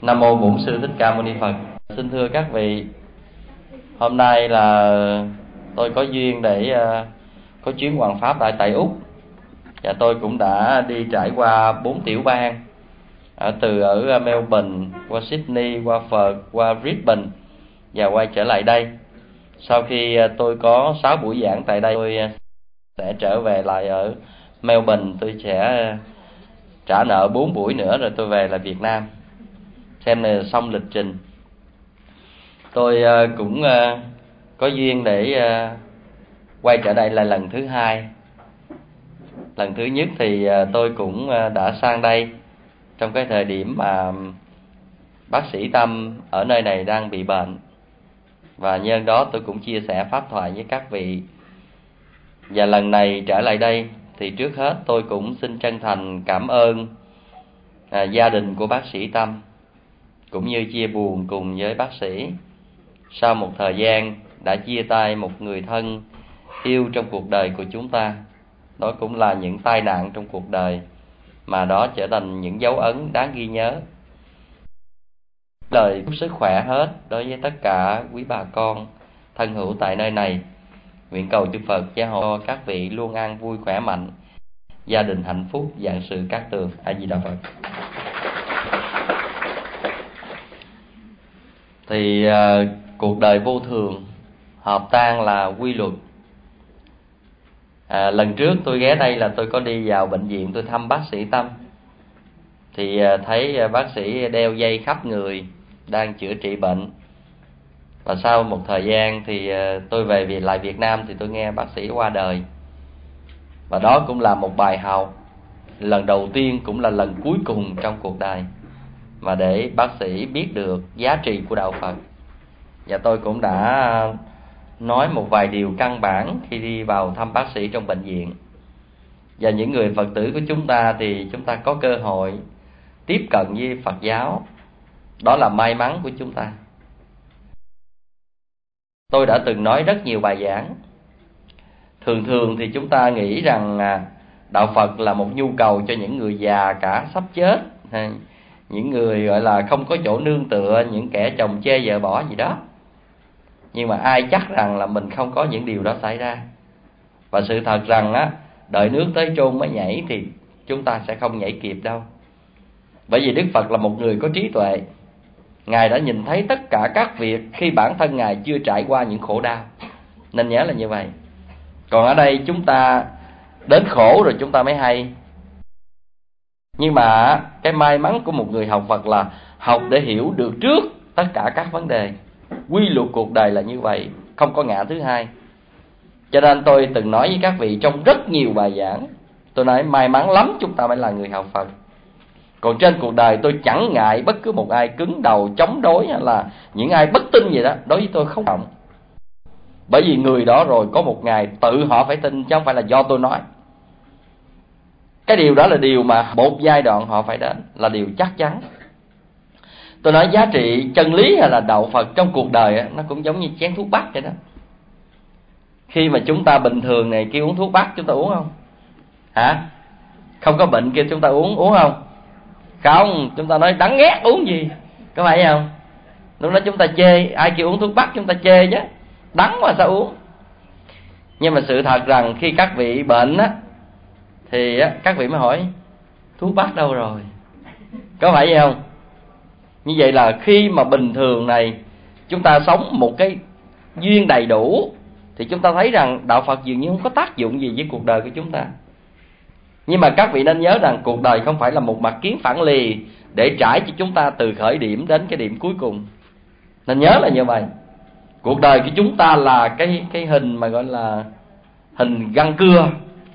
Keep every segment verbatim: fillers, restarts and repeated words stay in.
Nam mô Bổn Sư Thích Ca Mâu Ni Phật. Xin thưa các vị, hôm nay là tôi có duyên để uh, có chuyến hoằng pháp tại tại Úc, và tôi cũng đã đi trải qua bốn tiểu bang, ở từ ở Melbourne qua Sydney, qua Perth, qua Brisbane và quay trở lại đây. Sau khi uh, tôi có sáu buổi giảng tại đây, tôi uh, sẽ trở về lại ở Melbourne. Tôi sẽ uh, trả nợ bốn buổi nữa rồi tôi về là Việt Nam, xem là xong lịch trình. Tôi uh, cũng uh, có duyên để uh, quay trở lại là lần thứ hai. Lần thứ nhất thì uh, tôi cũng uh, đã sang đây trong cái thời điểm mà bác sĩ Tâm ở nơi này đang bị bệnh, và nhân đó tôi cũng chia sẻ pháp thoại với các vị. Và lần này trở lại đây thì trước hết tôi cũng xin chân thành cảm ơn à, gia đình của bác sĩ Tâm, cũng như chia buồn cùng với bác sĩ sau một thời gian đã chia tay một người thân yêu trong cuộc đời của chúng ta. Đó cũng là những tai nạn trong cuộc đời, mà đó trở thành những dấu ấn đáng ghi nhớ. Lời chúc sức khỏe hết đối với tất cả quý bà con thân hữu tại nơi này. Nguyện cầu chư Phật gia hộ các vị luôn an vui khỏe mạnh, gia đình hạnh phúc, vạn sự cát tường. A Di Đà Phật. Thì uh, cuộc đời vô thường, hợp tan là quy luật. À, lần trước tôi ghé đây là tôi có đi vào bệnh viện, tôi thăm bác sĩ Tâm. Thì uh, thấy uh, bác sĩ đeo dây khắp người, đang chữa trị bệnh. Và sau một thời gian thì uh, tôi về về lại Việt Nam thì tôi nghe bác sĩ qua đời. Và đó cũng là một bài học, lần đầu tiên cũng là lần cuối cùng trong cuộc đời, mà để bác sĩ biết được giá trị của đạo Phật. Và tôi cũng đã nói một vài điều căn bản khi đi vào thăm bác sĩ trong bệnh viện. Và những người Phật tử của chúng ta thì chúng ta có cơ hội tiếp cận với Phật giáo, đó là may mắn của chúng ta. Tôi đã từng nói rất nhiều bài giảng. Thường thường thì chúng ta nghĩ rằng đạo Phật là một nhu cầu cho những người già cả sắp chết, những người gọi là không có chỗ nương tựa, những kẻ chồng chê vợ bỏ gì đó. Nhưng mà ai chắc rằng là mình không có những điều đó xảy ra. Và sự thật rằng á, đợi nước tới chôn mới nhảy thì chúng ta sẽ không nhảy kịp đâu. Bởi vì Đức Phật là một người có trí tuệ. Ngài đã nhìn thấy tất cả các việc khi bản thân Ngài chưa trải qua những khổ đau. Nên nhớ là như vậy. Còn ở đây chúng ta đến khổ rồi chúng ta mới hay. Nhưng mà cái may mắn của một người học Phật là học để hiểu được trước tất cả các vấn đề. Quy luật cuộc đời là như vậy, không có ngã thứ hai. Cho nên tôi từng nói với các vị trong rất nhiều bài giảng, tôi nói may mắn lắm chúng ta mới là người học Phật. Còn trên cuộc đời tôi chẳng ngại bất cứ một ai cứng đầu chống đối, hay là những ai bất tin gì đó, đối với tôi không động. Bởi vì người đó rồi có một ngày tự họ phải tin, chứ không phải là do tôi nói. Cái điều đó là điều mà một giai đoạn họ phải đến, là điều chắc chắn. Tôi nói giá trị chân lý hay là đạo Phật trong cuộc đời nó cũng giống như chén thuốc bắc vậy đó. Khi mà chúng ta bình thường này kêu uống thuốc bắc, chúng ta uống không? Hả? Không có bệnh kêu chúng ta uống, uống không? Không, chúng ta nói đắng ghét uống gì, có phải không? Lúc đó chúng ta chê, ai kêu uống thuốc bắc chúng ta chê chứ, đắng mà sao uống. Nhưng mà sự thật rằng khi các vị bệnh á, thì á, các vị mới hỏi thuốc bắc đâu rồi, có phải vậy không? Như vậy là khi mà bình thường này chúng ta sống một cái duyên đầy đủ, thì chúng ta thấy rằng đạo Phật dường như không có tác dụng gì với cuộc đời của chúng ta. Nhưng mà các vị nên nhớ rằng cuộc đời không phải là một mặt kiến phẳng lì để trải cho chúng ta từ khởi điểm đến cái điểm cuối cùng. Nên nhớ là như vậy. Cuộc đời của chúng ta là cái cái hình mà gọi là hình găng cưa,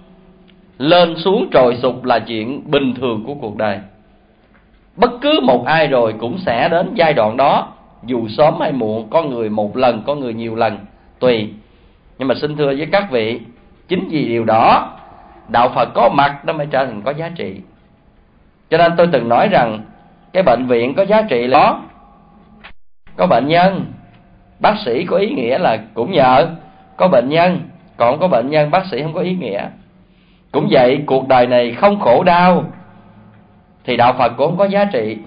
lên xuống trồi sụp là chuyện bình thường của cuộc đời. Bất cứ một ai rồi cũng sẽ đến giai đoạn đó, dù sớm hay muộn, có người một lần, có người nhiều lần, tùy. Nhưng mà xin thưa với các vị, chính vì điều đó đạo Phật có mặt nó mới trở thành có giá trị. Cho nên tôi từng nói rằng cái bệnh viện có giá trị là có, có bệnh nhân. Bác sĩ có ý nghĩa là cũng nhờ có bệnh nhân, còn không có bệnh nhân bác sĩ không có ý nghĩa. Cũng vậy, cuộc đời này không khổ đau thì đạo Phật cũng không có giá trị.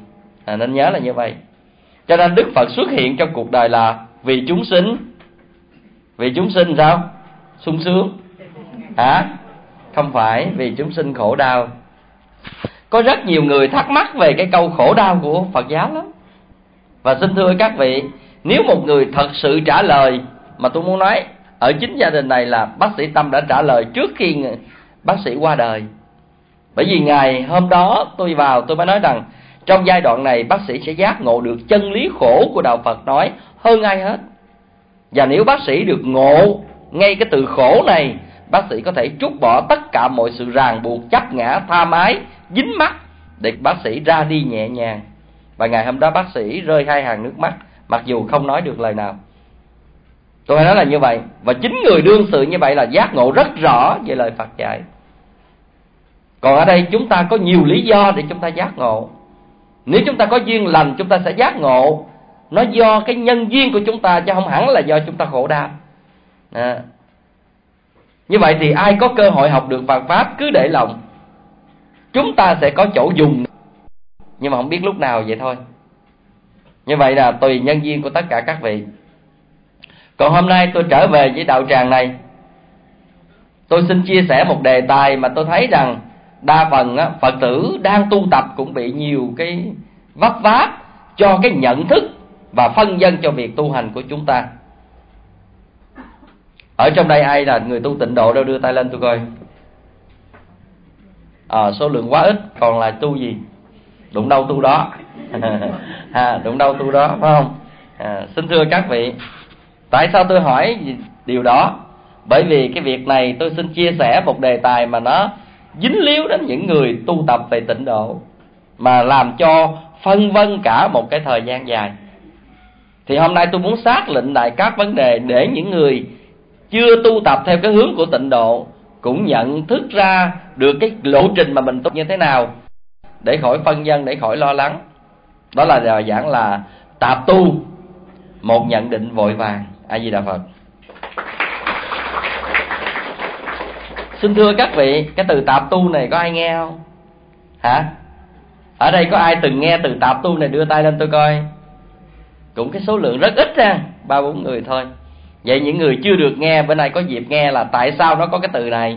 à, nên nhớ là như vậy. Cho nên Đức Phật xuất hiện trong cuộc đời là vì chúng sinh. Vì chúng sinh sao? Sung sướng hả? Không phải, vì chúng sinh khổ đau. Có rất nhiều người thắc mắc về cái câu khổ đau của Phật giáo lắm. Và xin thưa các vị, nếu một người thật sự trả lời, mà tôi muốn nói ở chính gia đình này là bác sĩ Tâm đã trả lời trước khi bác sĩ qua đời. Bởi vì ngày hôm đó tôi vào tôi mới nói rằng trong giai đoạn này bác sĩ sẽ giác ngộ được chân lý khổ của Đạo Phật nói hơn ai hết. Và nếu bác sĩ được ngộ ngay cái từ khổ này, bác sĩ có thể trút bỏ tất cả mọi sự ràng buộc, chấp ngã, tha mái, dính mắc, để bác sĩ ra đi nhẹ nhàng. Và ngày hôm đó bác sĩ rơi hai hàng nước mắt, mặc dù không nói được lời nào. Tôi nói là như vậy. Và chính người đương sự như vậy là giác ngộ rất rõ về lời Phật dạy. Còn ở đây chúng ta có nhiều lý do để chúng ta giác ngộ. Nếu chúng ta có duyên lành chúng ta sẽ giác ngộ. Nó do cái nhân duyên của chúng ta, chứ không hẳn là do chúng ta khổ đau. à. Như vậy thì ai có cơ hội học được Phật Pháp cứ để lòng. Chúng ta sẽ có chỗ dùng, nhưng mà không biết lúc nào vậy thôi. Như vậy là tùy nhân duyên của tất cả các vị. Còn hôm nay tôi trở về với đạo tràng này, tôi xin chia sẻ một đề tài mà tôi thấy rằng đa phần á, Phật tử đang tu tập cũng bị nhiều cái vấp váp cho cái nhận thức và phân vân cho việc tu hành của chúng ta. Ở trong đây ai là người tu tịnh độ đâu, đưa tay lên tôi coi. à, Số lượng quá ít, còn là tu gì? Đụng đâu tu đó. à, Đụng đâu tu đó, phải không? à, Xin thưa các vị, tại sao tôi hỏi điều đó? Bởi vì cái việc này tôi xin chia sẻ một đề tài mà nó dính líu đến những người tu tập về tịnh độ, mà làm cho phân vân cả một cái thời gian dài. Thì hôm nay tôi muốn xác định lại các vấn đề để những người chưa tu tập theo cái hướng của tịnh độ cũng nhận thức ra được cái lộ trình mà mình tu như thế nào, để khỏi phân vân, để khỏi lo lắng. Đó là lời giảng là tạp tu, một nhận định vội vàng. A Di Đà Phật. Xin thưa các vị, cái từ tạp tu này có ai nghe không? Hả? Ở đây có ai từng nghe từ tạp tu này đưa tay lên tôi coi. Cũng cái số lượng rất ít ra, ba bốn người thôi. Vậy những người chưa được nghe, bữa nay có dịp nghe là tại sao nó có cái từ này.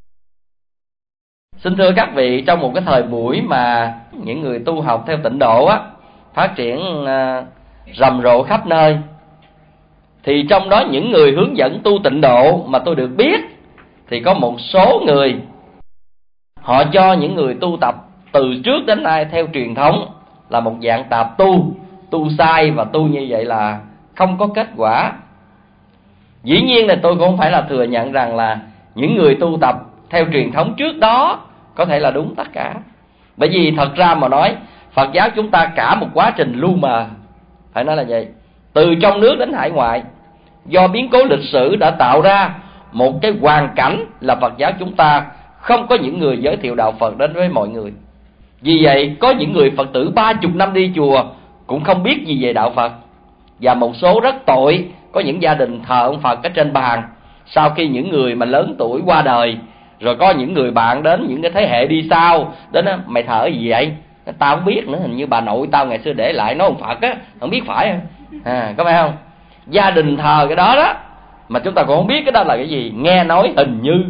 Xin thưa các vị, trong một cái thời buổi mà những người tu học theo tịnh độ á phát triển uh, rầm rộ khắp nơi, thì trong đó những người hướng dẫn tu tịnh độ mà tôi được biết, thì có một số người họ cho những người tu tập từ trước đến nay theo truyền thống là một dạng tạp tu, tu sai, và tu như vậy là không có kết quả. Dĩ nhiên là tôi cũng không phải là thừa nhận rằng là những người tu tập theo truyền thống trước đó có thể là đúng tất cả. Bởi vì thật ra mà nói, Phật giáo chúng ta cả một quá trình lu mờ, phải nói là vậy, từ trong nước đến hải ngoại, do biến cố lịch sử đã tạo ra một cái hoàn cảnh là Phật giáo chúng ta không có những người giới thiệu đạo Phật đến với mọi người. Vì vậy có những người Phật tử ba chục năm đi chùa cũng không biết gì về đạo Phật. Và một số rất tội, có những gia đình thờ ông Phật ở trên bàn. Sau khi những người mà lớn tuổi qua đời, rồi có những người bạn đến, những cái thế hệ đi sau đến đó, mày thờ cái gì vậy? Tao không biết nữa, hình như bà nội tao ngày xưa để lại nói ông Phật á, không biết phải không? À, có phải không? Gia đình thờ cái đó đó, mà chúng ta cũng không biết cái đó là cái gì, nghe nói hình như.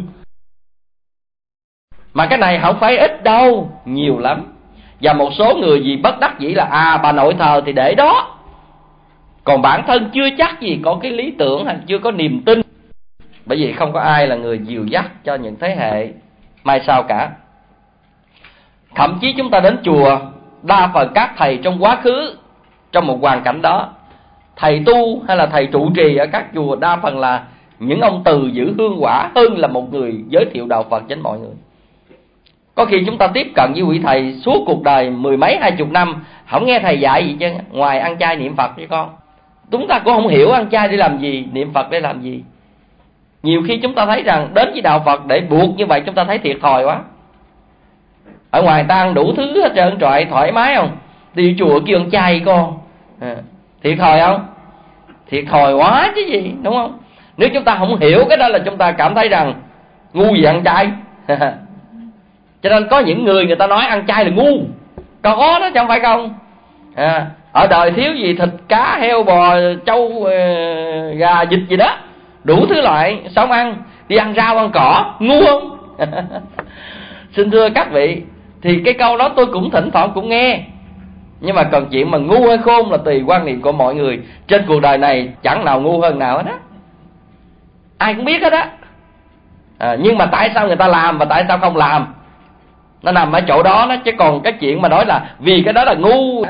Mà cái này không phải ít đâu, nhiều lắm. Và một số người gì bất đắc dĩ là à bà nội thờ thì để đó, còn bản thân chưa chắc gì có cái lý tưởng hay chưa có niềm tin. Bởi vì không có ai là người dìu dắt cho những thế hệ mai sau cả. Thậm chí chúng ta đến chùa, đa phần các thầy trong quá khứ, trong một hoàn cảnh đó, thầy tu hay là thầy trụ trì ở các chùa đa phần là những ông từ giữ hương quả hơn là một người giới thiệu đạo Phật đến mọi người. Có khi chúng ta tiếp cận với vị thầy suốt cuộc đời mười mấy hai chục năm, không nghe thầy dạy gì chứ, ngoài ăn chay niệm Phật với con. Chúng ta cũng không hiểu ăn chay để làm gì, niệm Phật để làm gì. Nhiều khi chúng ta thấy rằng đến với đạo Phật để buộc như vậy, chúng ta thấy thiệt thòi quá. Ở ngoài ta ăn đủ thứ hết trơn trọi, thoải mái không? Đi chùa kêu ăn chay con, à, thiệt thòi không? Thiệt thòi quá chứ gì, đúng không? Nếu chúng ta không hiểu cái đó là chúng ta cảm thấy rằng ngu gì ăn chay. Cho nên có những người người ta nói ăn chay là ngu, có đó chứ không phải không. à, ở đời thiếu gì thịt cá heo bò trâu gà vịt gì đó, đủ thứ loại sống ăn, đi ăn rau ăn cỏ, ngu không? Xin thưa các vị, thì cái câu đó tôi cũng thỉnh thoảng cũng nghe, nhưng mà còn chuyện mà ngu hay khôn là tùy quan niệm của mọi người. Trên cuộc đời này chẳng nào ngu hơn nào hết á, ai cũng biết hết á. à, Nhưng mà tại sao người ta làm và tại sao không làm, nó nằm ở chỗ đó đó. Chứ còn cái chuyện mà nói là vì cái đó là ngu,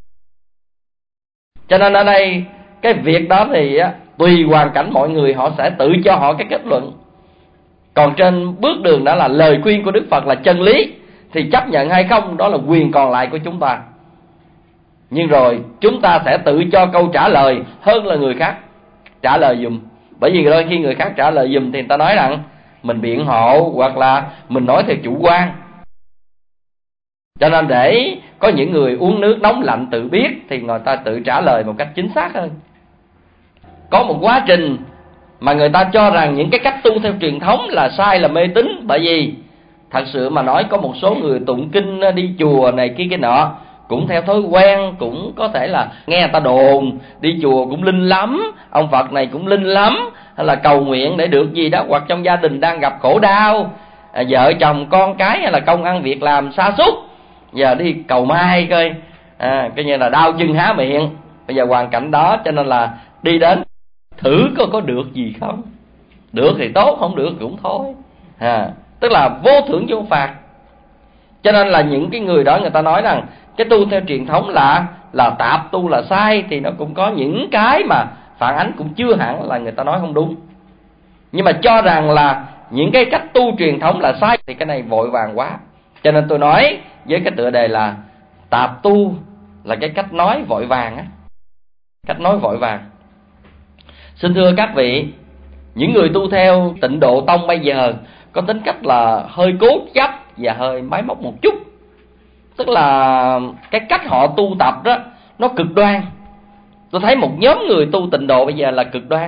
cho nên ở đây cái việc đó thì á, tùy hoàn cảnh mọi người họ sẽ tự cho họ cái kết luận. Còn trên bước đường đó là lời khuyên của Đức Phật là chân lý, thì chấp nhận hay không đó là quyền còn lại của chúng ta. Nhưng rồi chúng ta sẽ tự cho câu trả lời hơn là người khác trả lời dùm. Bởi vì đôi khi người khác trả lời dùm thì người ta nói rằng mình biện hộ, hoặc là mình nói theo chủ quan. Cho nên để có những người uống nước nóng lạnh tự biết thì người ta tự trả lời một cách chính xác hơn. Có một quá trình mà người ta cho rằng những cái cách tu theo truyền thống là sai, là mê tín. Bởi vì thật sự mà nói, có một số người tụng kinh đi chùa này kia cái nọ cũng theo thói quen, cũng có thể là nghe người ta đồn đi chùa cũng linh lắm, ông Phật này cũng linh lắm, hay là cầu nguyện để được gì đó, hoặc trong gia đình đang gặp khổ đau, à, vợ chồng con cái hay là công ăn việc làm sa sút, giờ đi cầu may coi, à, coi như là đau chân há miệng. Bây giờ hoàn cảnh đó cho nên là đi đến thử có có được gì không, được thì tốt, không được cũng thôi, à, tức là vô thưởng vô phạt. Cho nên là những cái người đó người ta nói rằng cái tu theo truyền thống là là tạp tu, là sai, thì nó cũng có những cái mà phản ánh cũng chưa hẳn là người ta nói không đúng. Nhưng mà cho rằng là những cái cách tu truyền thống là sai thì cái này vội vàng quá. Cho nên tôi nói với cái tựa đề là tạp tu là cái cách nói vội vàng á, cách nói vội vàng. Xin thưa các vị, những người tu theo Tịnh Độ Tông bây giờ có tính cách là hơi cố chấp và hơi máy móc một chút. Tức là cái cách họ tu tập đó nó cực đoan. Tôi thấy một nhóm người tu Tịnh Độ bây giờ là cực đoan.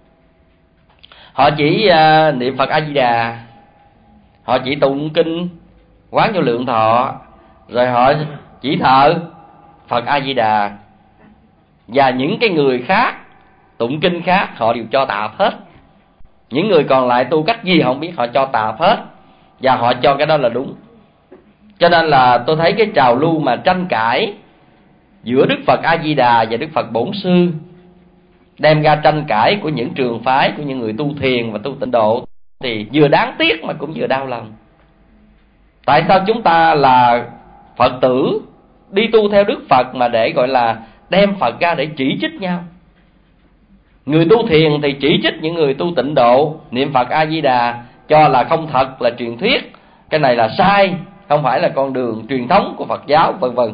Họ chỉ uh, niệm Phật A Di Đà, họ chỉ tụng kinh Quán Vô Lượng Thọ, rồi họ chỉ thờ Phật A Di Đà. Và những cái người khác tụng kinh khác họ đều cho tạp hết. Những người còn lại tu cách gì họ không biết, họ cho tạp hết, và họ cho cái đó là đúng. Cho nên là tôi thấy cái trào lưu mà tranh cãi giữa Đức Phật A Di Đà và Đức Phật Bổn Sư, đem ra tranh cãi của những trường phái, của những người tu thiền và tu Tịnh Độ, thì vừa đáng tiếc mà cũng vừa đau lòng. Tại sao chúng ta là Phật tử đi tu theo Đức Phật mà để gọi là đem Phật ra để chỉ trích nhau? Người tu thiền thì chỉ trích những người tu Tịnh Độ niệm Phật A Di Đà, cho là không thật, là truyền thuyết, cái này là sai, không phải là con đường truyền thống của Phật giáo, vân vân.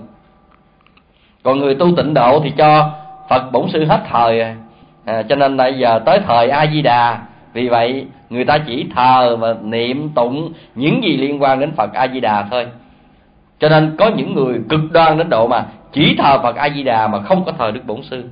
Còn người tu Tịnh Độ thì cho Phật Bổn Sư hết thời rồi, à, cho nên bây giờ tới thời A Di Đà, vì vậy người ta chỉ thờ và niệm tụng những gì liên quan đến Phật A Di Đà thôi. Cho nên có những người cực đoan đến độ mà chỉ thờ Phật A Di Đà mà không có thờ Đức Bổn Sư.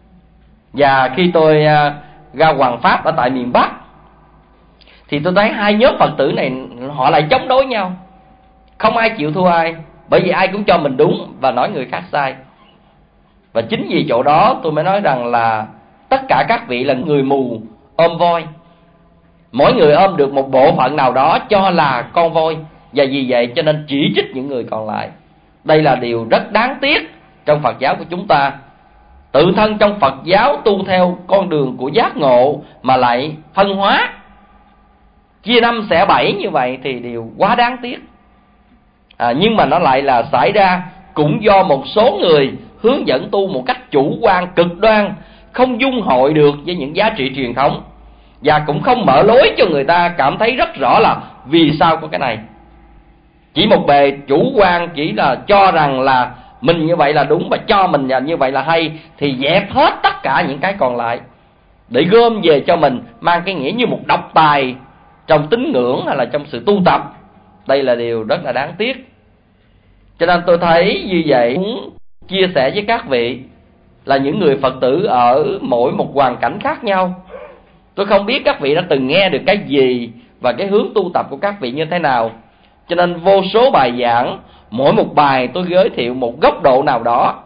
Và khi tôi ra Hoàng Pháp ở tại miền Bắc thì tôi thấy hai nhóm Phật tử này họ lại chống đối nhau, không ai chịu thua ai, bởi vì ai cũng cho mình đúng và nói người khác sai. Và chính vì chỗ đó tôi mới nói rằng là tất cả các vị là người mù ôm voi, mỗi người ôm được một bộ phận nào đó cho là con voi, và vì vậy cho nên chỉ trích những người còn lại. Đây là điều rất đáng tiếc trong Phật giáo của chúng ta. Tự thân trong Phật giáo tu theo con đường của giác ngộ mà lại phân hóa, chia năm xẻ bảy như vậy thì điều quá đáng tiếc. à, Nhưng mà nó lại là xảy ra cũng do một số người hướng dẫn tu một cách chủ quan cực đoan, không dung hội được với những giá trị truyền thống, và cũng không mở lối cho người ta cảm thấy rất rõ là vì sao có cái này. Chỉ một bề chủ quan, chỉ là cho rằng là mình như vậy là đúng và cho mình như vậy là hay, thì dẹp hết tất cả những cái còn lại để gom về cho mình, mang cái nghĩa như một độc tài trong tín ngưỡng hay là trong sự tu tập. Đây là điều rất là đáng tiếc. Cho nên tôi thấy như vậy muốn chia sẻ với các vị là những người Phật tử ở mỗi một hoàn cảnh khác nhau. Tôi không biết các vị đã từng nghe được cái gì và cái hướng tu tập của các vị như thế nào. Cho nên vô số bài giảng, mỗi một bài tôi giới thiệu một góc độ nào đó,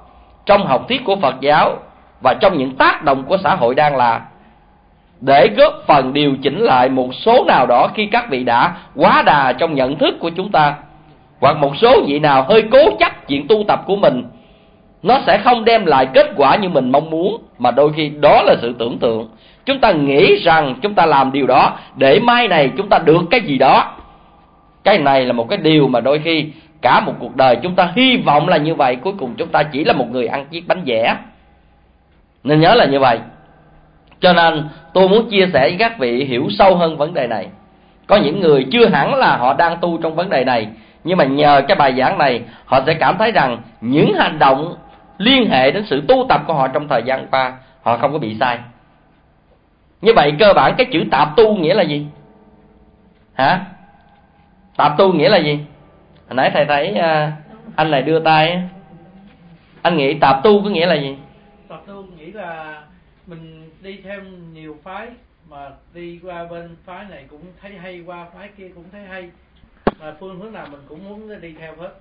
trong học thuyết của Phật giáo và trong những tác động của xã hội đang là, để góp phần điều chỉnh lại một số nào đó khi các vị đã quá đà trong nhận thức của chúng ta, hoặc một số vị nào hơi cố chấp chuyện tu tập của mình, nó sẽ không đem lại kết quả như mình mong muốn, mà đôi khi đó là sự tưởng tượng. Chúng ta nghĩ rằng chúng ta làm điều đó để mai này chúng ta được cái gì đó. Cái này là một cái điều mà đôi khi cả một cuộc đời chúng ta hy vọng là như vậy, cuối cùng chúng ta chỉ là một người ăn chiếc bánh vẽ. Nên nhớ là như vậy. Cho nên tôi muốn chia sẻ với các vị hiểu sâu hơn vấn đề này. Có những người chưa hẳn là họ đang tu trong vấn đề này, nhưng mà nhờ cái bài giảng này, họ sẽ cảm thấy rằng những hành động liên hệ đến sự tu tập của họ trong thời gian qua, họ không có bị sai. Như vậy cơ bản cái chữ tạp tu nghĩa là gì? Hả? Tạp tu nghĩa là gì? Hồi nãy thầy thấy uh, anh này đưa tay. Anh nghĩ tạp tu có nghĩa là gì? Tạp tu nghĩ là mình đi theo nhiều phái, mà đi qua bên phái này cũng thấy hay, qua phái kia cũng thấy hay, mà phương hướng nào mình cũng muốn đi theo hết.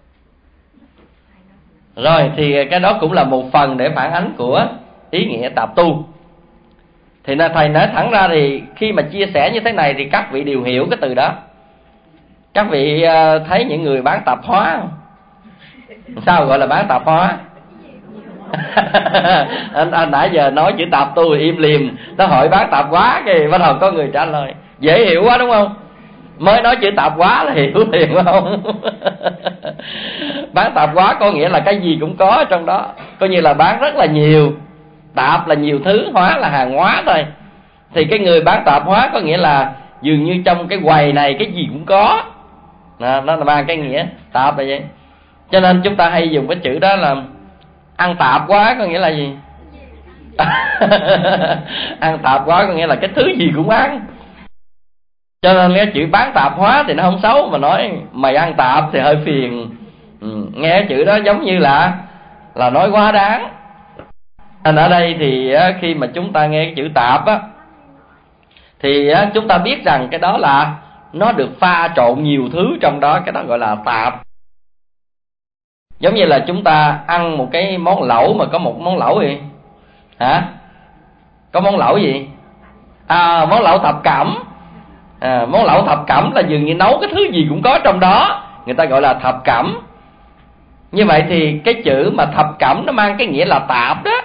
Rồi thì cái đó cũng là một phần để phản ánh của ý nghĩa tạp tu. Thì là thầy nói thẳng ra thì khi mà chia sẻ như thế này thì các vị đều hiểu cái từ đó. Các vị thấy những người bán tạp hóa không? Sao gọi là bán tạp hóa? anh, anh nãy giờ nói chữ tạp tu thì im lìm, nó hỏi bán tạp hóa cái bắt đầu có người trả lời dễ hiểu quá đúng không? Mới nói chữ tạp hóa là hiểu liền phải không? Bán tạp hóa có nghĩa là cái gì cũng có trong đó, coi như là bán rất là nhiều. Tạp là nhiều thứ, hóa là hàng hóa thôi. Thì cái người bán tạp hóa có nghĩa là dường như trong cái quầy này cái gì cũng có. Nó, nó là mang cái nghĩa tạp là vậy. Cho nên chúng ta hay dùng cái chữ đó là ăn tạp quá, có nghĩa là gì? Ăn tạp quá có nghĩa là cái thứ gì cũng ăn. Cho nên cái chữ bán tạp hóa thì nó không xấu, mà nói mày ăn tạp thì hơi phiền. Ừ, nghe cái chữ đó giống như là là nói quá đáng. Nên ở đây thì khi mà chúng ta nghe cái chữ tạp á, thì chúng ta biết rằng cái đó là nó được pha trộn nhiều thứ trong đó, cái đó gọi là tạp. Giống như là chúng ta ăn một cái món lẩu mà có một món lẩu gì? Hả? Có món lẩu gì? À, món lẩu thập cẩm. À, món lẩu thập cẩm là dường như nấu cái thứ gì cũng có trong đó, người ta gọi là thập cẩm. Như vậy thì cái chữ mà thập cẩm nó mang cái nghĩa là tạp đó.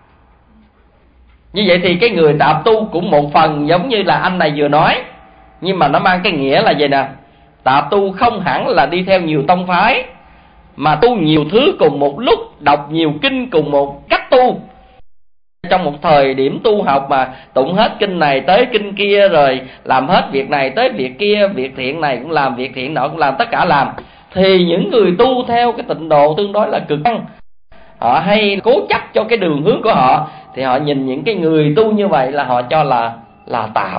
Như vậy thì cái người tạp tu cũng một phần giống như là anh này vừa nói, nhưng mà nó mang cái nghĩa là gì nè? Tạp tu không hẳn là đi theo nhiều tông phái, mà tu nhiều thứ cùng một lúc, đọc nhiều kinh cùng một cách tu. Trong một thời điểm tu học mà tụng hết kinh này tới kinh kia, rồi làm hết việc này tới việc kia, việc thiện này cũng làm, việc thiện nọ cũng làm, tất cả làm. Thì những người tu theo cái tịnh độ tương đối là cực đoan, họ hay cố chấp cho cái đường hướng của họ, thì họ nhìn những cái người tu như vậy là họ cho là là tạp.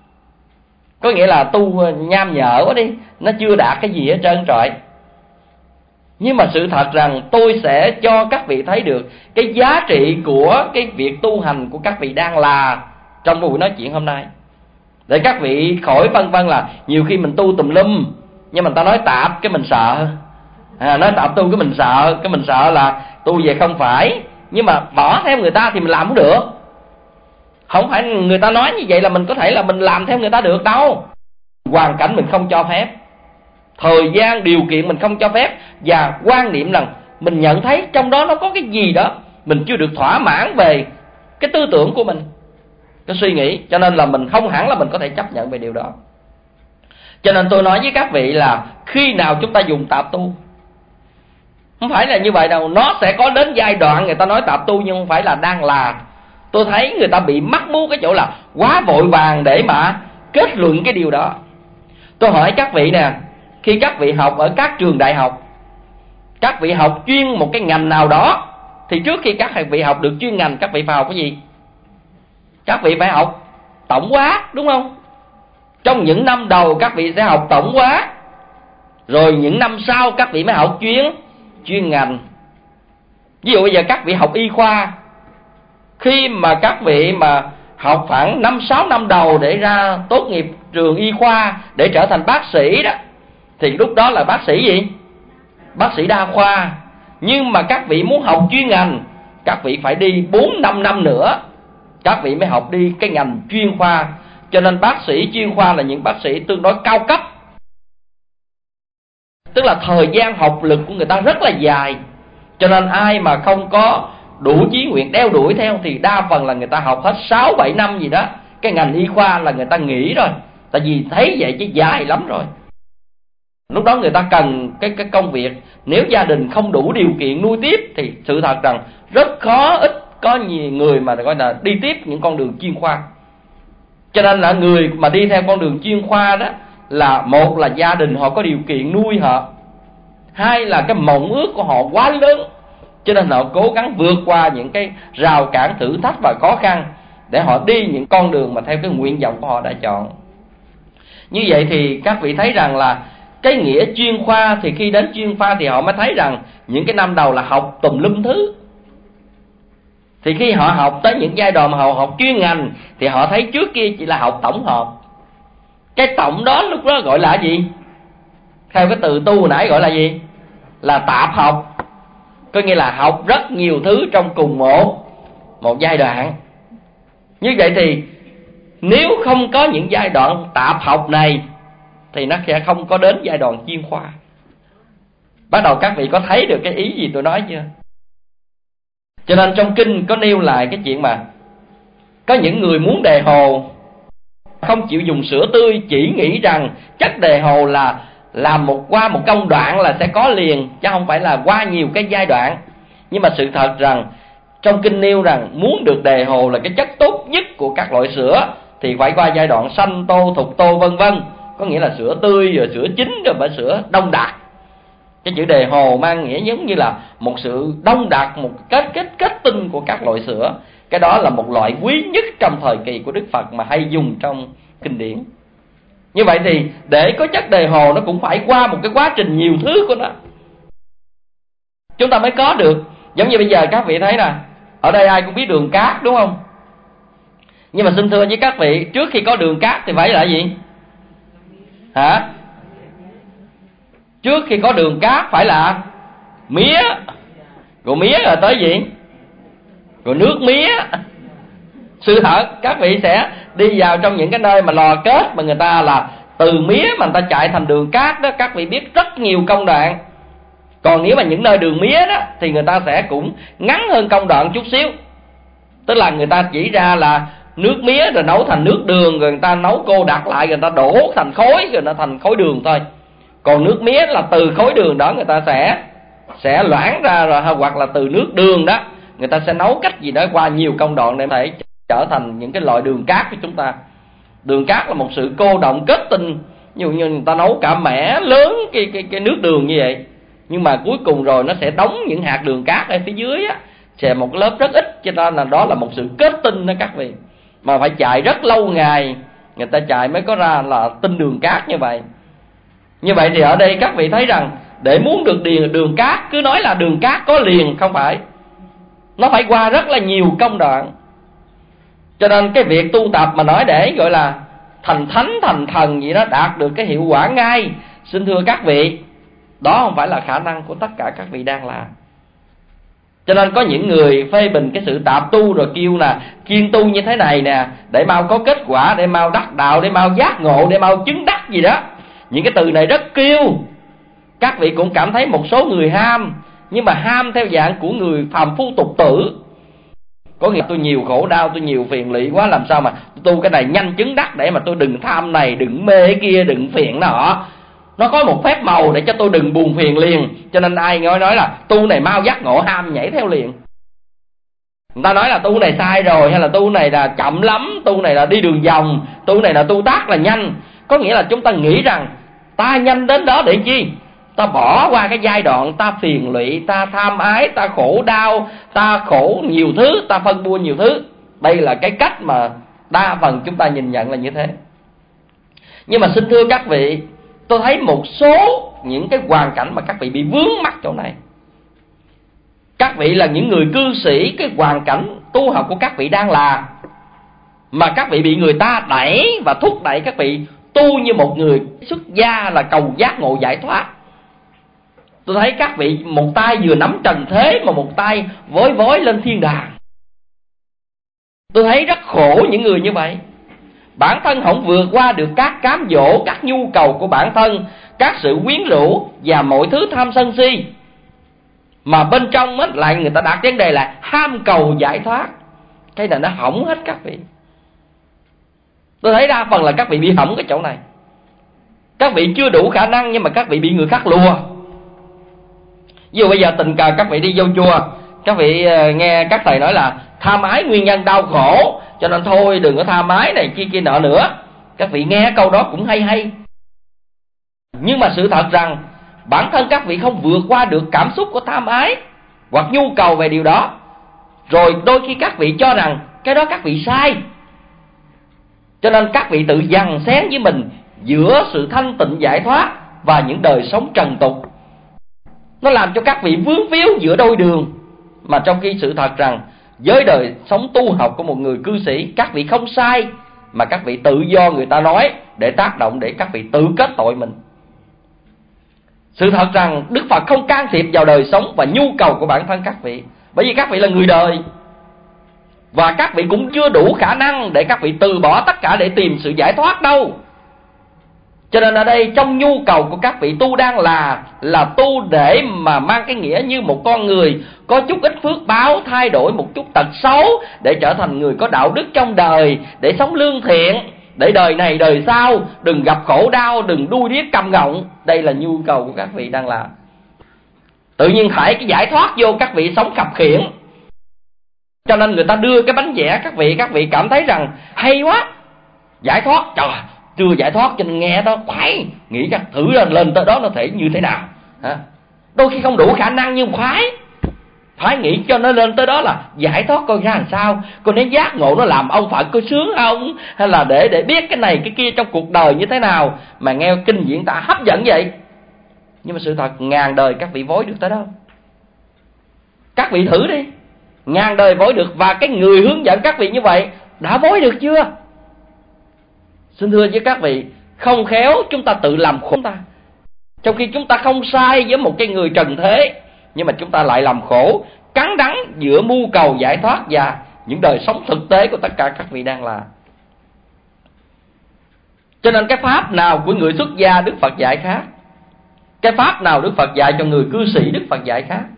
Có nghĩa là tu nham nhở quá đi, nó chưa đạt cái gì hết trơn trọi. Nhưng mà sự thật rằng tôi sẽ cho các vị thấy được cái giá trị của cái việc tu hành của các vị đang là trong buổi nói chuyện hôm nay, để các vị khỏi phân vân là nhiều khi mình tu tùm lum, nhưng mà người ta nói tạp cái mình sợ. À, nói tạp tu cái mình sợ, cái mình sợ là tu về không phải. Nhưng mà bỏ theo người ta thì mình làm không được. Không phải người ta nói như vậy là mình có thể là mình làm theo người ta được đâu. Hoàn cảnh mình không cho phép, thời gian, điều kiện mình không cho phép, và quan niệm rằng mình nhận thấy trong đó nó có cái gì đó mình chưa được thỏa mãn về cái tư tưởng của mình, cái suy nghĩ, cho nên là mình không hẳn là mình có thể chấp nhận về điều đó. Cho nên tôi nói với các vị là khi nào chúng ta dùng tạp tu, không phải là như vậy đâu. Nó sẽ có đến giai đoạn người ta nói tạp tu, nhưng không phải là đang là. Tôi thấy người ta bị mắc mưu cái chỗ là quá vội vàng để mà kết luận cái điều đó. Tôi hỏi các vị nè, khi các vị học ở các trường đại học, các vị học chuyên một cái ngành nào đó, thì trước khi các vị học được chuyên ngành, các vị phải học cái gì? Các vị phải học tổng quát, đúng không? Trong những năm đầu các vị sẽ học tổng quát, rồi những năm sau các vị mới học chuyên chuyên ngành. Ví dụ bây giờ các vị học y khoa, khi mà các vị mà học khoảng năm sáu năm đầu để ra tốt nghiệp trường y khoa để trở thành bác sĩ đó, thì lúc đó là bác sĩ gì? Bác sĩ đa khoa. Nhưng mà các vị muốn học chuyên ngành các vị phải đi bốn năm năm nữa các vị mới học đi cái ngành chuyên khoa. Cho nên bác sĩ chuyên khoa là những bác sĩ tương đối cao cấp, tức là thời gian học lực của người ta rất là dài. Cho nên ai mà không có đủ chí nguyện đeo đuổi theo thì đa phần là người ta học hết sáu bảy năm gì đó cái ngành y khoa là người ta nghỉ rồi. Tại vì thấy vậy chứ dài lắm rồi. Lúc đó người ta cần cái, cái công việc. Nếu gia đình không đủ điều kiện nuôi tiếp thì sự thật rằng rất khó, ít có nhiều người mà gọi là đi tiếp những con đường chuyên khoa. Cho nên là người mà đi theo con đường chuyên khoa đó là một là gia đình họ có điều kiện nuôi họ, hai là cái mộng ước của họ quá lớn, cho nên họ cố gắng vượt qua những cái rào cản, thử thách và khó khăn để họ đi những con đường mà theo cái nguyện vọng của họ đã chọn. Như vậy thì các vị thấy rằng là cái nghĩa chuyên khoa, thì khi đến chuyên khoa thì họ mới thấy rằng những cái năm đầu là học tùm lum thứ. Thì khi họ học tới những giai đoạn mà họ học chuyên ngành thì họ thấy trước kia chỉ là học tổng hợp. Cái tổng đó lúc đó gọi là gì? Theo cái từ tu hồi nãy gọi là gì? Là tạp học. Có nghĩa là học rất nhiều thứ trong cùng một một giai đoạn. Như vậy thì nếu không có những giai đoạn tạp học này thì nó sẽ không có đến giai đoạn chuyên khoa. Bắt đầu các vị có thấy được cái ý gì tôi nói chưa? Cho nên trong kinh có nêu lại cái chuyện mà có những người muốn đề hồ không chịu dùng sữa tươi, chỉ nghĩ rằng chắc đề hồ là làm một qua một công đoạn là sẽ có liền, chứ không phải là qua nhiều cái giai đoạn. Nhưng mà sự thật rằng trong kinh nêu rằng muốn được đề hồ là cái chất tốt nhất của các loại sữa thì phải qua giai đoạn sanh tô, thục tô vân vân. Có nghĩa là sữa tươi rồi sữa chín rồi phải sữa đông đặc. Cái chữ đề hồ mang nghĩa giống như là một sự đông đặc, một kết kết kết tinh của các loại sữa. Cái đó là một loại quý nhất trong thời kỳ của Đức Phật mà hay dùng trong kinh điển. Như vậy thì để có chất đề hồ nó cũng phải qua một cái quá trình nhiều thứ của nó, chúng ta mới có được. Giống như bây giờ các vị thấy nè, ở đây ai cũng biết đường cát đúng không? Nhưng mà xin thưa với các vị, trước khi có đường cát thì phải là gì? Hả? Trước khi có đường cát phải là mía. Rồi mía là tới gì? Rồi nước mía. Sự thật các vị sẽ đi vào trong những cái nơi mà lò kết mà người ta là từ mía mà người ta chạy thành đường cát đó, các vị biết rất nhiều công đoạn. Còn nếu mà những nơi đường mía đó thì người ta sẽ cũng ngắn hơn công đoạn chút xíu. Tức là người ta chỉ ra là nước mía rồi nấu thành nước đường, rồi người ta nấu cô đặc lại, rồi người ta đổ thành khối, rồi nó thành khối đường thôi. Còn nước mía là từ khối đường đó người ta sẽ sẽ loãng ra, rồi hoặc là từ nước đường đó người ta sẽ nấu cách gì đó qua nhiều công đoạn để có thể trở thành những cái loại đường cát của chúng ta. Đường cát là một sự cô động kết tinh, ví dụ như người ta nấu cả mẻ lớn cái cái cái nước đường như vậy, nhưng mà cuối cùng rồi nó sẽ đóng những hạt đường cát ở phía dưới á, sẽ một lớp rất ít, cho nên là đó là một sự kết tinh đó các vị. Mà phải chạy rất lâu ngày người ta chạy mới có ra là tinh đường cát như vậy. Như vậy thì ở đây các vị thấy rằng để muốn được điền đường cát, cứ nói là đường cát có liền không phải, nó phải qua rất là nhiều công đoạn. Cho nên cái việc tu tập mà nói để gọi là thành thánh thành thần gì đó, đạt được cái hiệu quả ngay, xin thưa các vị, đó không phải là khả năng của tất cả các vị đang làm. Cho nên có những người phê bình cái sự tạp tu rồi kêu là kiên tu như thế này nè, để mau có kết quả, để mau đắc đạo, để mau giác ngộ, để mau chứng đắc gì đó. Những cái từ này rất kêu. Các vị cũng cảm thấy một số người ham, nhưng mà ham theo dạng của người phàm phu tục tử. Có nghĩa tôi nhiều khổ đau, tôi nhiều phiền lụy quá, làm sao mà tôi tu cái này nhanh chứng đắc, để mà tôi đừng tham này, đừng mê cái kia, đừng phiền nọ. Nó có một phép màu để cho tôi đừng buồn phiền liền. Cho nên ai nói nói là tu này mau giác ngộ, ham nhảy theo liền. Người ta nói là tu này sai rồi, hay là tu này là chậm lắm, tu này là đi đường vòng, tu này là tu tác là nhanh. Có nghĩa là chúng ta nghĩ rằng ta nhanh đến đó để chi? Ta bỏ qua cái giai đoạn ta phiền lụy, ta tham ái, ta khổ đau, ta khổ nhiều thứ, ta phân bua nhiều thứ. Đây là cái cách mà đa phần chúng ta nhìn nhận là như thế. Nhưng mà xin thưa các vị, tôi thấy một số những cái hoàn cảnh mà các vị bị vướng mắc chỗ này. Các vị là những người cư sĩ, cái hoàn cảnh tu học của các vị đang là, mà các vị bị người ta đẩy và thúc đẩy các vị tu như một người xuất gia là cầu giác ngộ giải thoát. Tôi thấy các vị một tay vừa nắm trần thế mà một tay vối vối lên thiên đàng. Tôi thấy rất khổ những người như vậy. Bản thân không vượt qua được các cám dỗ, các nhu cầu của bản thân, các sự quyến rũ và mọi thứ tham sân si, mà bên trong á, lại người ta đặt vấn đề là ham cầu giải thoát. Cái này nó hỏng hết các vị. Tôi thấy đa phần là các vị bị hỏng cái chỗ này. Các vị chưa đủ khả năng nhưng mà các vị bị người khác lùa. Ví dụ bây giờ tình cờ các vị đi vô chùa, các vị nghe các thầy nói là tha mái nguyên nhân đau khổ, cho nên thôi đừng có tha mái này kia kia nọ nữa. Các vị nghe câu đó cũng hay hay, nhưng mà sự thật rằng bản thân các vị không vượt qua được cảm xúc của tham ái hoặc nhu cầu về điều đó. Rồi đôi khi các vị cho rằng cái đó các vị sai, cho nên các vị tự giằng xén với mình giữa sự thanh tịnh giải thoát và những đời sống trần tục. Nó làm cho các vị vướng víu giữa đôi đường. Mà trong khi sự thật rằng với đời sống tu học của một người cư sĩ, các vị không sai, mà các vị tự do người ta nói để tác động để các vị tự kết tội mình. Sự thật rằng Đức Phật không can thiệp vào đời sống và nhu cầu của bản thân các vị, bởi vì các vị là người đời, và các vị cũng chưa đủ khả năng để các vị từ bỏ tất cả để tìm sự giải thoát đâu. Cho nên ở đây trong nhu cầu của các vị tu đang là là tu để mà mang cái nghĩa như một con người có chút ít phước báo, thay đổi một chút tật xấu để trở thành người có đạo đức trong đời, để sống lương thiện, để đời này đời sau đừng gặp khổ đau, đừng đuôi điếc câm ngọng. Đây là nhu cầu của các vị đang làm. Tự nhiên thải cái giải thoát vô, các vị sống khập khiễng. Cho nên người ta đưa cái bánh vẽ các vị, các vị cảm thấy rằng hay quá, giải thoát, trời, chưa giải thoát cho nên nghe đó khoái, nghĩ chắc thử lên, lên tới đó nó thể như thế nào. Hả? Đôi khi không đủ khả năng nhưng khoái, phải nghĩ cho nó lên tới đó là giải thoát coi ra làm sao. Còn nếu giác ngộ nó làm ông Phật có sướng không, hay là để để biết cái này cái kia trong cuộc đời như thế nào, mà nghe kinh diễn tả hấp dẫn vậy. Nhưng mà sự thật ngàn đời các vị vối được tới đâu. Các vị thử đi, ngàn đời vối được, và cái người hướng dẫn các vị như vậy đã vối được chưa? Xin thưa với các vị, không khéo chúng ta tự làm khổ ta. Trong khi chúng ta không sai với một cái người trần thế, nhưng mà chúng ta lại làm khổ, cắn đắng giữa mưu cầu giải thoát và những đời sống thực tế của tất cả các vị đang là. Cho nên cái pháp nào của người xuất gia Đức Phật dạy khác, cái pháp nào Đức Phật dạy cho người cư sĩ Đức Phật dạy khác.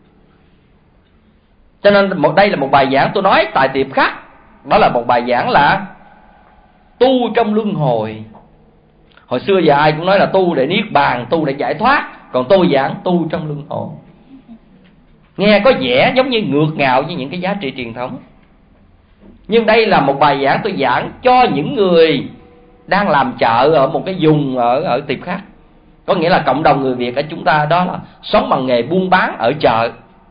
Cho nên một đây là một bài giảng tôi nói tại tiệp khắc, đó là một bài giảng là tu trong luân hồi. Hồi xưa giờ ai cũng nói là tu để niết bàn, tu để giải thoát, còn tôi giảng tu trong luân hồi. Nghe có vẻ giống như ngược ngạo với những cái giá trị truyền thống, nhưng đây là một bài giảng tôi giảng cho những người đang làm chợ ở một cái vùng ở ở tiệp khắc. Có nghĩa là cộng đồng người Việt ở chúng ta đó là sống bằng nghề buôn bán ở chợ.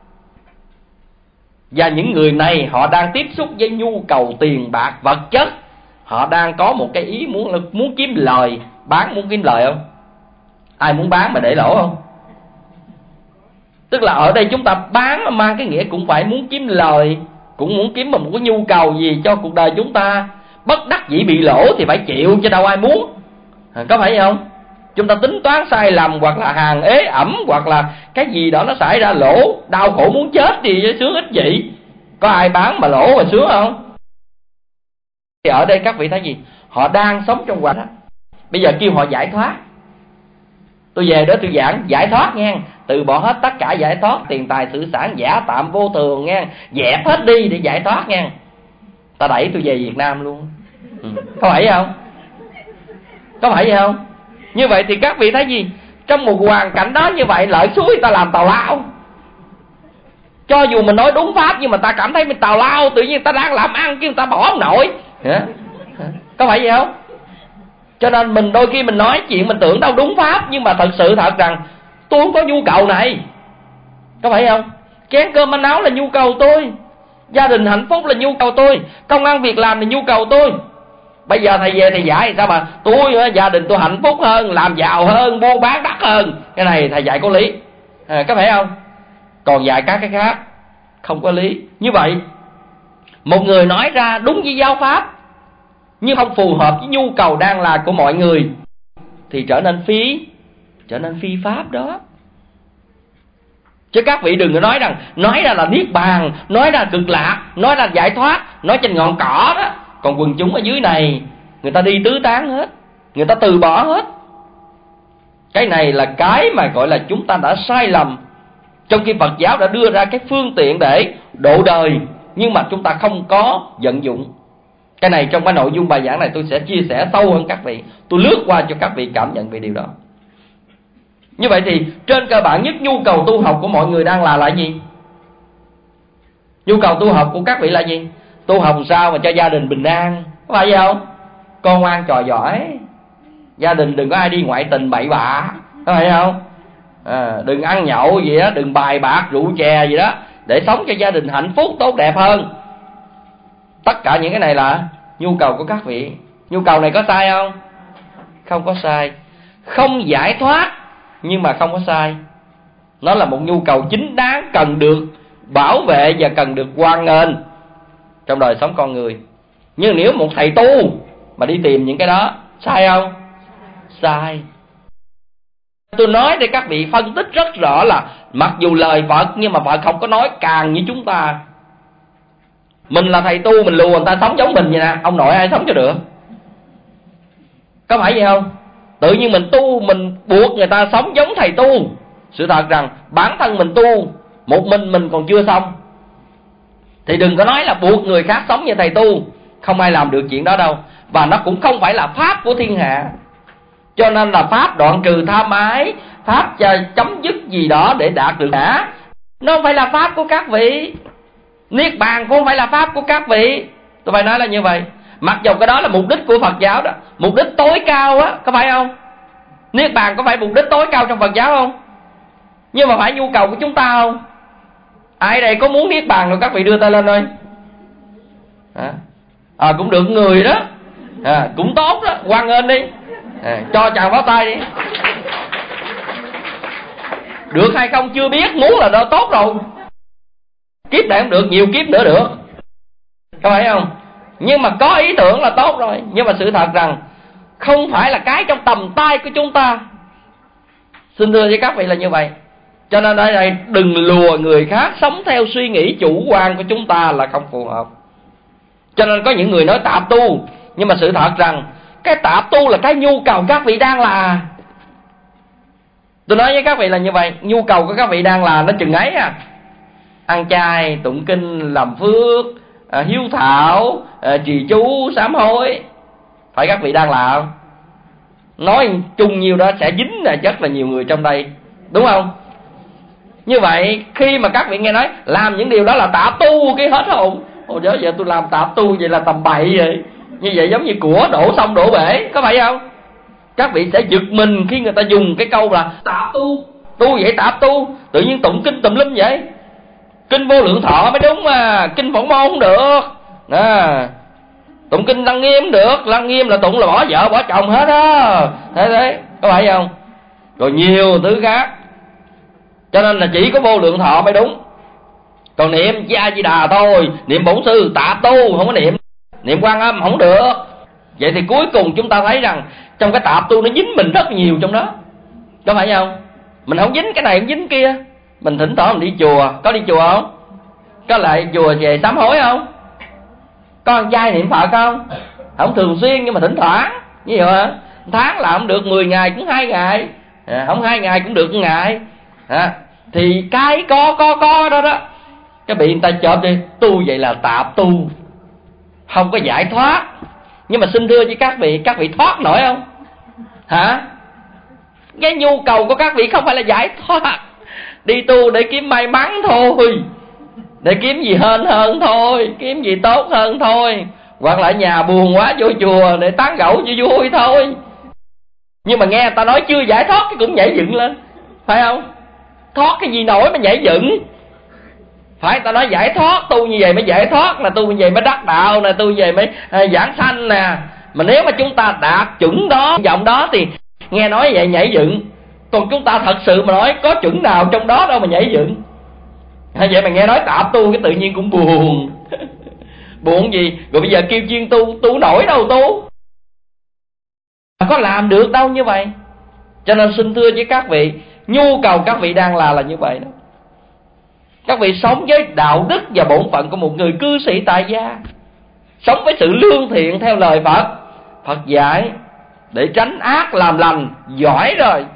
Và những người này họ đang tiếp xúc với nhu cầu tiền bạc vật chất. Họ đang có một cái ý muốn muốn kiếm lời, bán muốn kiếm lời không? Ai muốn bán mà để lỗ không? Tức là ở đây chúng ta bán mà mang cái nghĩa cũng phải muốn kiếm lời, cũng muốn kiếm một cái nhu cầu gì cho cuộc đời chúng ta. Bất đắc dĩ bị lỗ thì phải chịu chứ đâu ai muốn. Có phải không? Chúng ta tính toán sai lầm, hoặc là hàng ế ẩm, hoặc là cái gì đó nó xảy ra lỗ, đau khổ muốn chết thì sướng ít vậy. Có ai bán mà lỗ mà sướng không? Thì ở đây các vị thấy gì? Họ đang sống trong quả đó. Bây giờ kêu họ giải thoát, tôi về đó tôi giảng giải thoát nha, từ bỏ hết tất cả giải thoát, tiền tài sự sản giả tạm vô thường nha, dẹp hết đi để giải thoát nha. Ta đẩy tôi về Việt Nam luôn. Ừ. Có phải không? Có phải vậy không? Như vậy thì các vị thấy gì? Trong một hoàn cảnh đó như vậy, lợi suối người ta làm tào lao. Cho dù mình nói đúng pháp nhưng mà ta cảm thấy mình tào lao, tự nhiên người ta đang làm ăn chứ người ta bỏ không nổi. Có phải vậy không? Cho nên mình đôi khi mình nói chuyện mình tưởng đâu đúng pháp, nhưng mà thật sự thật rằng tôi không có nhu cầu này. Có phải không? Chén cơm manh áo là nhu cầu tôi, gia đình hạnh phúc là nhu cầu tôi, công ăn việc làm là nhu cầu tôi. Bây giờ thầy về thầy dạy sao mà tôi gia đình tôi hạnh phúc hơn, làm giàu hơn, buôn bán đắt hơn. Cái này thầy dạy có lý, à, có phải không? Còn dạy các cái khác không có lý. Như vậy một người nói ra đúng với giáo pháp nhưng không phù hợp với nhu cầu đang là của mọi người thì trở nên phí, trở nên phi pháp đó. Chứ các vị đừng có nói rằng nói ra là niết bàn, nói ra cực lạc, nói ra giải thoát, nói trên ngọn cỏ đó. Còn quần chúng ở dưới này người ta đi tứ tán hết, người ta từ bỏ hết. Cái này là cái mà gọi là chúng ta đã sai lầm. Trong khi Phật giáo đã đưa ra cái phương tiện để độ đời, nhưng mà chúng ta không có vận dụng. Cái này trong cái nội dung bài giảng này tôi sẽ chia sẻ sâu hơn các vị. Tôi lướt qua cho các vị cảm nhận về điều đó. Như vậy thì trên cơ bản nhất, nhu cầu tu học của mọi người đang là là gì? Nhu cầu tu học của các vị là gì? Tu học sao mà cho gia đình bình an, có phải vậy không? Con ngoan trò giỏi, gia đình đừng có ai đi ngoại tình bậy bạ, có phải không? À, đừng ăn nhậu gì đó, đừng bài bạc rượu chè gì đó, để sống cho gia đình hạnh phúc tốt đẹp hơn. Tất cả những cái này là nhu cầu của các vị. Nhu cầu này có sai không? Không có sai. Không giải thoát nhưng mà không có sai. Nó là một nhu cầu chính đáng, cần được bảo vệ và cần được hoan nghênh trong đời sống con người. Nhưng nếu một thầy tu mà đi tìm những cái đó, sai không? Sai. Tôi nói để các vị phân tích rất rõ là mặc dù lời Phật nhưng mà Phật không có nói càng như chúng ta. Mình là thầy tu, mình lùa người ta sống giống mình vậy nè, ông nội ai sống cho được? Có phải vậy không? Tự nhiên mình tu, mình buộc người ta sống giống thầy tu. Sự thật rằng bản thân mình tu một mình mình còn chưa xong, thì đừng có nói là buộc người khác sống như thầy tu. Không ai làm được chuyện đó đâu. Và nó cũng không phải là pháp của thiên hạ. Cho nên là pháp đoạn trừ tham ái, pháp chấm dứt gì đó để đạt được ngã, nó không phải là pháp của các vị. Niết bàn cũng không phải là pháp của các vị. Tôi phải nói là như vậy. Mặc dù cái đó là mục đích của Phật giáo đó, mục đích tối cao á, có phải không? Niết bàn có phải mục đích tối cao trong Phật giáo không? Nhưng mà phải nhu cầu của chúng ta không? Ai đây có muốn niết bàn rồi các vị đưa tay lên ơi. À, à cũng được người đó, à, cũng tốt đó, hoan nghênh đi, à, cho chàng pháo tay đi. Được hay không chưa biết, muốn là đó tốt rồi. Kiếp này không được, nhiều kiếp nữa được, có phải không? Nhưng mà có ý tưởng là tốt rồi. Nhưng mà sự thật rằng không phải là cái trong tầm tay của chúng ta. Xin thưa với các vị là như vậy. Cho nên ở đây đừng lùa người khác sống theo suy nghĩ chủ quan của chúng ta là không phù hợp. Cho nên có những người nói tạp tu, nhưng mà sự thật rằng cái tạp tu là cái nhu cầu các vị đang là. Tôi nói với các vị là như vậy. Nhu cầu của các vị đang là nó chừng ấy à. Ăn chay, tụng kinh, làm phước, à, hiếu thảo, à, trì chú, sám hối. Phải các vị đang làm. Nói chung nhiều đó sẽ dính là chắc là nhiều người trong đây, đúng không? Như vậy khi mà các vị nghe nói làm những điều đó là tạp tu, cái hết hồn. Ồ giờ giờ tôi làm tạp tu vậy là tầm bậy vậy. Như vậy giống như của đổ sông đổ bể, có phải không? Các vị sẽ giật mình khi người ta dùng cái câu là tạp tu. Tu vậy tạp tu, tự nhiên tụng kinh tùm lum vậy. Kinh Vô Lượng Thọ mới đúng mà, kinh Phổ Môn không được. À, tụng kinh Lăng Nghiêm được, Lăng Nghiêm là tụng là bỏ vợ bỏ chồng hết á. Thế thế, có phải không? Rồi nhiều thứ khác. Cho nên là chỉ có Vô Lượng Thọ mới đúng. Còn niệm A Di Đà thôi, niệm Bổn Sư tạp tu, không có niệm. Niệm Quan Âm không được. Vậy thì cuối cùng chúng ta thấy rằng trong cái tạp tu nó dính mình rất nhiều trong đó, có phải không? Mình không dính cái này không dính kia. Mình thỉnh thoảng mình đi chùa, có đi chùa không? Có lại chùa về sám hối không? Có ăn chay niệm Phật không? Không thường xuyên nhưng mà thỉnh thoảng. Như vậy hả? Tháng làm không được mười ngày cũng hai ngày, à, không hai ngày cũng được một ngày, à, thì cái có có có đó đó, cái bị người ta chộp đi. Tu vậy là tạp tu, không có giải thoát. Nhưng mà xin thưa với các vị, các vị thoát nổi không? Hả? Cái nhu cầu của các vị không phải là giải thoát. Đi tu để kiếm may mắn thôi, để kiếm gì hơn hơn thôi, kiếm gì tốt hơn thôi. Hoặc là ở nhà buồn quá vô chùa để tán gẫu cho vui thôi. Nhưng mà nghe người ta nói chưa giải thoát cái cũng nhảy dựng lên, phải không? Thoát cái gì nổi mà nhảy dựng. Phải, người ta nói giải thoát, tu như vậy mới giải thoát, là tu như vậy mới đắc đạo nè, tu như vậy mới à, giảng sanh nè. Mà nếu mà chúng ta đạt chuẩn đó, giọng đó thì nghe nói vậy nhảy dựng. Còn chúng ta thật sự mà nói có chuẩn nào trong đó đâu mà nhảy dựng. Vậy mà nghe nói tạp tu cái tự nhiên cũng buồn. Buồn gì? Rồi bây giờ kêu chuyên tu, tu nổi đâu tu. Có làm được đâu như vậy. Cho nên xin thưa với các vị, nhu cầu các vị đang là là như vậy đó. Các vị sống với đạo đức và bổn phận của một người cư sĩ tại gia, sống với sự lương thiện theo lời Phật. Phật dạy để tránh ác làm lành, giỏi rồi.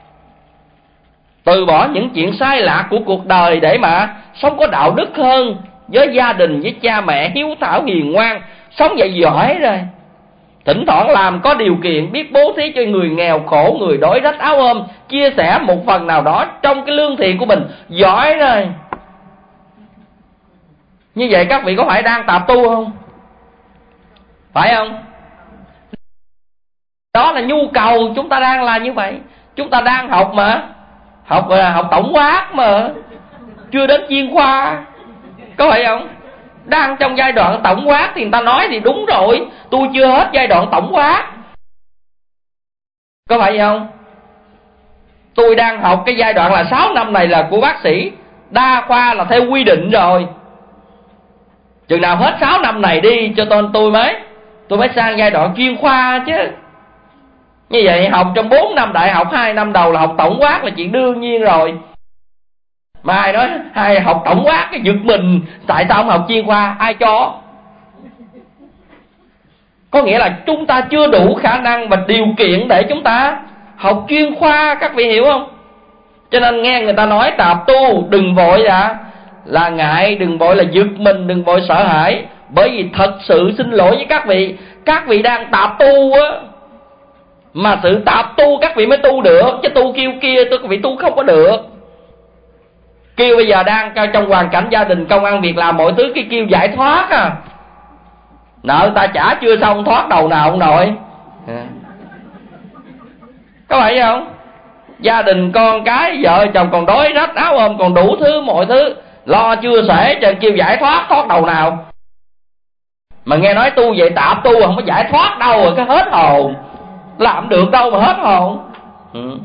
Từ bỏ những chuyện sai lạc của cuộc đời để mà sống có đạo đức hơn, với gia đình, với cha mẹ hiếu thảo hiền ngoan, sống vậy giỏi rồi. Thỉnh thoảng làm có điều kiện biết bố thí cho người nghèo khổ, người đói rách áo ôm, chia sẻ một phần nào đó trong cái lương thiện của mình, giỏi rồi. Như vậy các vị có phải đang tạp tu không? Phải không? Đó là nhu cầu chúng ta đang là như vậy. Chúng ta đang học mà, học là học tổng quát mà, chưa đến chuyên khoa, có phải không? Đang trong giai đoạn tổng quát thì người ta nói thì đúng rồi, tôi chưa hết giai đoạn tổng quát, có phải không? Tôi đang học cái giai đoạn là sáu năm này là của bác sĩ đa khoa, là theo quy định rồi. Chừng nào hết sáu năm này đi cho tôi tôi mới tôi mới sang giai đoạn chuyên khoa chứ. Như vậy học trong bốn năm đại học, hai năm đầu là học tổng quát là chuyện đương nhiên rồi. Mà ai nói hai học tổng quát cái giật mình, tại sao không học chuyên khoa? Ai cho? Có nghĩa là chúng ta chưa đủ khả năng và điều kiện để chúng ta học chuyên khoa, các vị hiểu không? Cho nên nghe người ta nói tạp tu đừng vội là là ngại, đừng vội là giật mình, đừng vội sợ hãi. Bởi vì thật sự xin lỗi với các vị, các vị đang tạp tu á, mà sự tạp tu các vị mới tu được, chứ tu kêu kia tôi các vị tu không có được. Kêu bây giờ đang trong hoàn cảnh gia đình, công ăn việc làm mọi thứ, cái kêu giải thoát à, nợ ta trả chưa xong thoát đầu nào ông nội à. Có phải không? Gia đình con cái vợ chồng còn đói rách áo ôm, còn đủ thứ mọi thứ lo chưa sể, cho kêu giải thoát thoát đầu nào. Mà nghe nói tu vậy tạp tu không có giải thoát đâu rồi, cái hết hồn, làm được đâu mà hết hồn. ừ.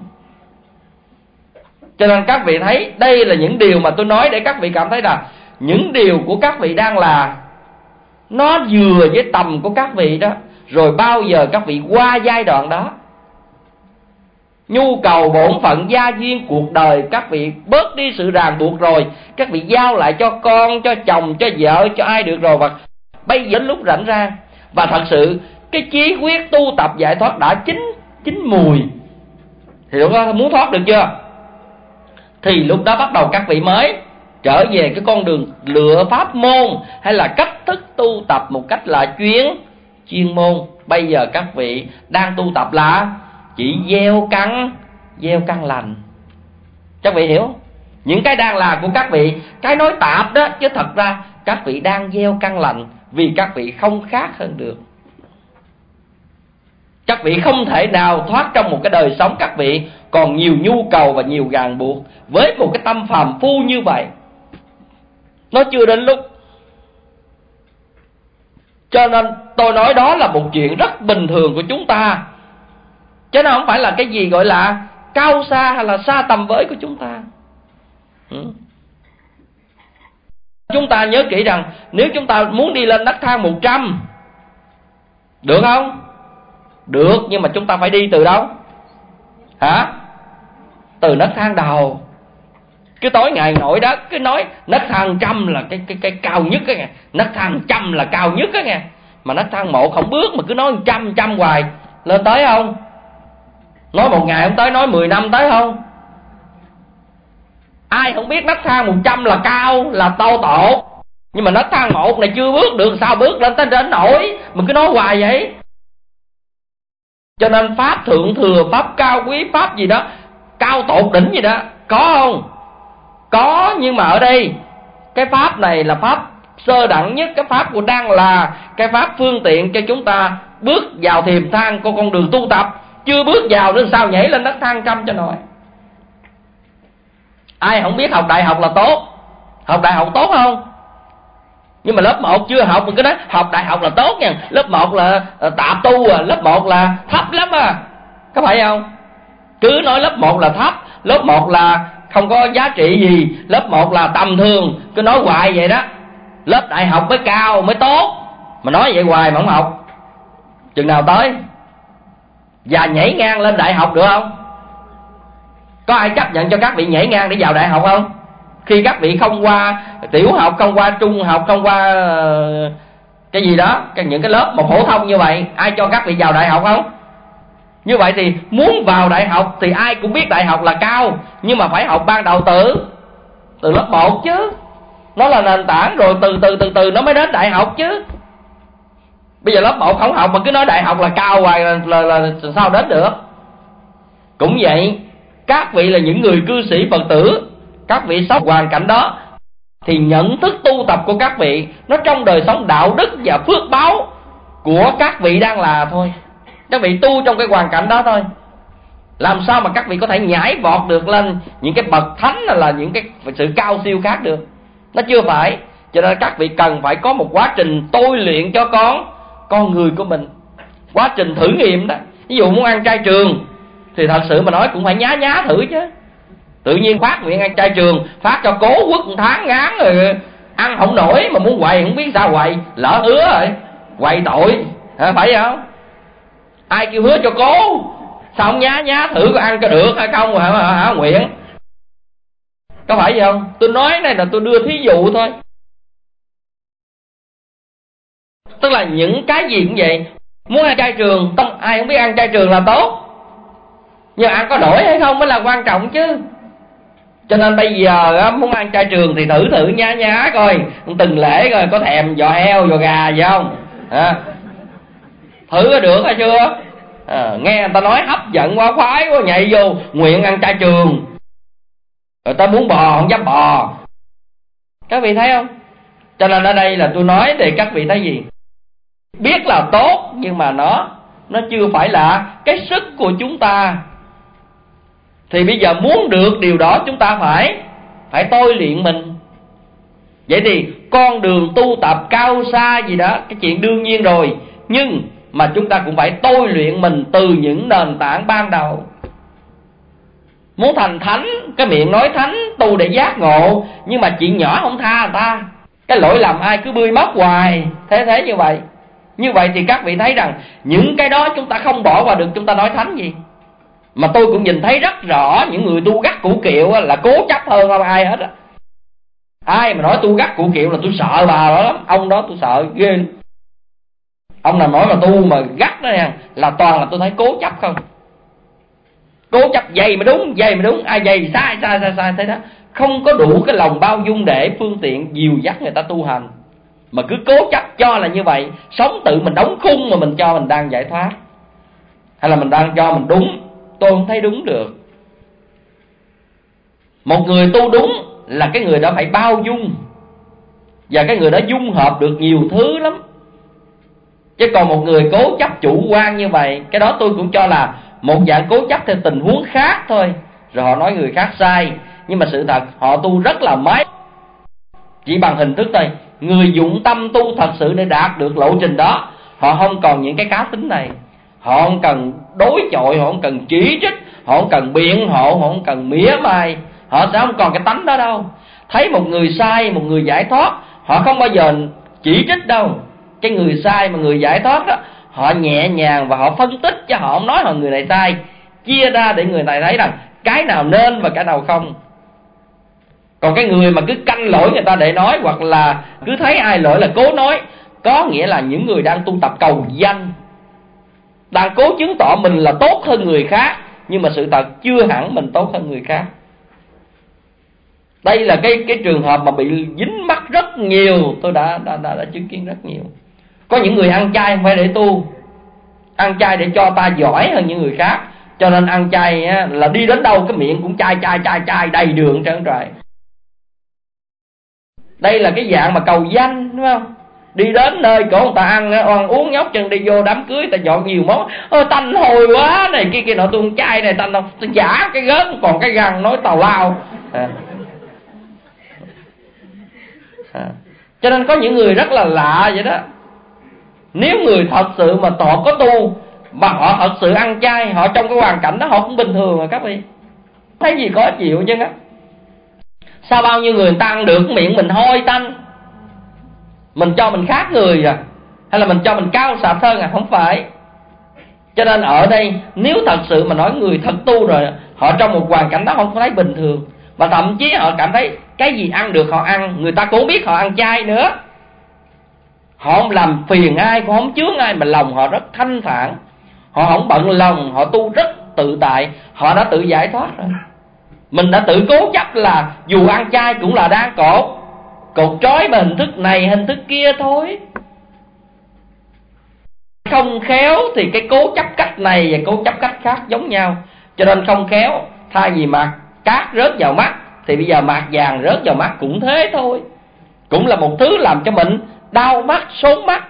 Cho nên các vị thấy đây là những điều mà tôi nói để các vị cảm thấy là những điều của các vị đang là nó vừa với tầm của các vị đó. Rồi bao giờ các vị qua giai đoạn đó, nhu cầu bổn phận gia duyên cuộc đời các vị bớt đi sự ràng buộc rồi, các vị giao lại cho con, cho chồng, cho vợ, cho ai được rồi. Và bây giờ lúc rảnh ra, và thật sự cái chí quyết tu tập giải thoát đã chín chín mùi thì lúc đó muốn thoát được chưa, thì lúc đó bắt đầu các vị mới trở về cái con đường lựa pháp môn hay là cách thức tu tập một cách là chuyên chuyên môn. Bây giờ các vị đang tu tập là chỉ gieo căn gieo căn lành. Các vị hiểu? Những cái đang là của các vị, cái nói tạp đó, chứ thật ra các vị đang gieo căn lành, vì các vị không khác hơn được. Các vị không thể nào thoát trong một cái đời sống các vị còn nhiều nhu cầu và nhiều ràng buộc với một cái tâm phàm phu như vậy. Nó chưa đến lúc. Cho nên tôi nói đó là một chuyện rất bình thường của chúng ta, chứ nó không phải là cái gì gọi là cao xa hay là xa tầm với của chúng ta. ừ. Chúng ta nhớ kỹ rằng nếu chúng ta muốn đi lên nấc thang một trăm, được không? Được, nhưng mà chúng ta phải đi từ đâu? Hả? Từ nấc thang đầu. Cái tối ngày nổi đó cứ nói nấc thang trăm là cái cái cái cao nhất á nghe, nấc thang trăm là cao nhất á nghe, mà nấc thang một không bước mà cứ nói trăm trăm hoài, lên tới không? Nói một ngày không tới, nói mười năm tới không? Ai không biết nấc thang một trăm là cao, là to tột, nhưng mà nấc thang một này chưa bước được, sao bước lên tới đến nổi, mình cứ nói hoài vậy. Cho nên pháp thượng thừa, pháp cao quý, pháp gì đó cao tột đỉnh gì đó có không? Có, nhưng mà ở đây cái pháp này là pháp sơ đẳng nhất, cái pháp của đang là cái pháp phương tiện cho chúng ta bước vào thiềm thang của con đường tu tập. Chưa bước vào nữa sao nhảy lên nấc thang trăm cho nổi. Ai không biết học đại học là tốt, học đại học tốt không? Nhưng mà lớp một chưa học mình cứ nói học đại học là tốt nha, lớp một là tạp tu à, lớp một là thấp lắm à, có phải không? Cứ nói lớp một là thấp, lớp một là không có giá trị gì, lớp một là tầm thường, cứ nói hoài vậy đó. Lớp đại học mới cao mới tốt, mà nói vậy hoài mà không học, chừng nào tới? Và nhảy ngang lên đại học được không? Có ai chấp nhận cho các vị nhảy ngang để vào đại học không? Khi các vị không qua tiểu học, không qua trung học, không qua cái gì đó, những cái lớp một phổ thông như vậy, ai cho các vị vào đại học không? Như vậy thì muốn vào đại học thì ai cũng biết đại học là cao, nhưng mà phải học ban đầu từ từ lớp một chứ. Nó là nền tảng, rồi từ từ từ từ nó mới đến đại học chứ. Bây giờ lớp một không học mà cứ nói đại học là cao hoài là, là, là, là sao đến được. Cũng vậy, các vị là những người cư sĩ Phật tử, các vị sống hoàn cảnh đó thì nhận thức tu tập của các vị nó trong đời sống đạo đức và phước báo của các vị đang là thôi. Các vị tu trong cái hoàn cảnh đó thôi. Làm sao mà các vị có thể nhảy vọt được lên những cái bậc thánh là, là những cái sự cao siêu khác được? Nó chưa phải. Cho nên các vị cần phải có một quá trình tôi luyện cho con con người của mình, quá trình thử nghiệm đó. Ví dụ muốn ăn chay trường thì thật sự mà nói cũng phải nhá nhá thử chứ. Tự nhiên phát nguyện ăn chay trường, phát cho cố quất một tháng ngán rồi ăn không nổi, mà muốn quậy không biết sao quậy, lỡ hứa rồi quậy tội, phải không? Ai kêu hứa cho cố, sao không nhá nhá thử có ăn cho được hay không hả, hả, hả nguyện? Có phải vậy không? Tôi nói này là tôi đưa thí dụ thôi. Tức là những cái gì cũng vậy. Muốn ăn chay trường, không ai không biết ăn chay trường là tốt, nhưng ăn có nổi hay không mới là quan trọng chứ. Cho nên bây giờ muốn ăn chay trường thì thử thử nhá nhá coi từng lễ coi có thèm giò heo giò gà gì không, à, thử có được hay chưa. À, nghe người ta nói hấp dẫn quá, khoái quá, nhảy vô nguyện ăn chay trường, rồi ta muốn bò không dám bò. Các vị thấy không? Cho nên ở đây là tôi nói để các vị thấy gì, biết là tốt nhưng mà nó nó chưa phải là cái sức của chúng ta. Thì bây giờ muốn được điều đó chúng ta phải phải tôi luyện mình. Vậy thì con đường tu tập cao xa gì đó, cái chuyện đương nhiên rồi, nhưng mà chúng ta cũng phải tôi luyện mình từ những nền tảng ban đầu. Muốn thành thánh, cái miệng nói thánh tu để giác ngộ, nhưng mà chuyện nhỏ không tha người ta, cái lỗi lầm ai cứ bươi móc hoài, thế thế như vậy. Như vậy thì các vị thấy rằng những cái đó chúng ta không bỏ qua được, chúng ta nói thánh gì. Mà tôi cũng nhìn thấy rất rõ những người tu gắt củ kiệu là cố chấp hơn không ai hết á. Ai mà nói tu gắt củ kiệu là tôi sợ bà đó lắm, ông đó tôi sợ ghê. Ông nào nói mà tu mà gắt đó nha, là toàn là tôi thấy cố chấp không. Cố chấp dày mà đúng, dày mà đúng, ai dày sai sai sai sai thế đó. Không có đủ cái lòng bao dung để phương tiện dìu dắt người ta tu hành, mà cứ cố chấp cho là như vậy. Sống tự mình đóng khung mà mình cho mình đang giải thoát, hay là mình đang cho mình đúng. Tôi không thấy đúng được. Một người tu đúng là cái người đó phải bao dung, và cái người đó dung hợp được nhiều thứ lắm. Chứ còn một người cố chấp chủ quan như vậy, cái đó tôi cũng cho là một dạng cố chấp theo tình huống khác thôi. Rồi họ nói người khác sai, nhưng mà sự thật họ tu rất là máy, chỉ bằng hình thức thôi. Người dụng tâm tu thật sự để đạt được lộ trình đó, họ không còn những cái cá tính này. Họ không cần đối chọi, họ không cần chỉ trích, họ không cần biện hộ, họ không cần mỉa mai. Họ sẽ không còn cái tánh đó đâu. Thấy một người sai, một người giải thoát, họ không bao giờ chỉ trích đâu. Cái người sai mà người giải thoát đó, họ nhẹ nhàng và họ phân tích, chứ họ không nói họ người này sai, chia ra để người này thấy rằng cái nào nên và cái nào không. Còn cái người mà cứ canh lỗi người ta để nói, hoặc là cứ thấy ai lỗi là cố nói, có nghĩa là những người đang tu tập cầu danh, đang cố chứng tỏ mình là tốt hơn người khác, nhưng mà sự thật chưa hẳn mình tốt hơn người khác. Đây là cái cái trường hợp mà bị dính mắc rất nhiều, tôi đã đã, đã đã chứng kiến rất nhiều. Có những người ăn chay không phải để tu, ăn chay để cho ta giỏi hơn những người khác, cho nên ăn chay á, là đi đến đâu cái miệng cũng chay chay chay chay đầy đường trơn trời. Đây là cái dạng mà cầu danh, đúng không? Đi đến nơi cổ người ta ăn, ăn uống nhóc chân, đi vô đám cưới ta dọn nhiều món, ơ tanh hồi quá này kia kia nọ, tôi không chay này tanh đâu, tôi giả cái gớm còn cái găng nói tào lao. À. À. Cho nên có những người rất là lạ vậy đó. Nếu người thật sự mà họ có tu, mà họ thật sự ăn chay, họ trong cái hoàn cảnh đó họ cũng bình thường rồi các vị. Thấy gì có chịu chứ á. Sao bao nhiêu người ta ăn được, miệng mình hôi tanh, mình cho mình khác người à, hay là mình cho mình cao sạch hơn à? Không phải. Cho nên ở đây nếu thật sự mà nói người thật tu rồi, họ trong một hoàn cảnh đó không có thấy bình thường, Và thậm chí họ cảm thấy cái gì ăn được họ ăn, người ta cũng biết họ ăn chay nữa. Họ không làm phiền ai, cũng không chướng ai, mà lòng họ rất thanh thản. Họ không bận lòng, họ tu rất tự tại. Họ đã tự giải thoát rồi. Mình đã tự cố chấp là dù ăn chay cũng là đang cột Cột trói bằng hình thức này hình thức kia thôi. Không khéo thì cái cố chấp cách này và cố chấp cách khác giống nhau. Cho nên không khéo, thay vì mạt cát rớt vào mắt thì bây giờ mạt vàng rớt vào mắt, cũng thế thôi. Cũng là một thứ làm cho mình đau mắt, sốn mắt.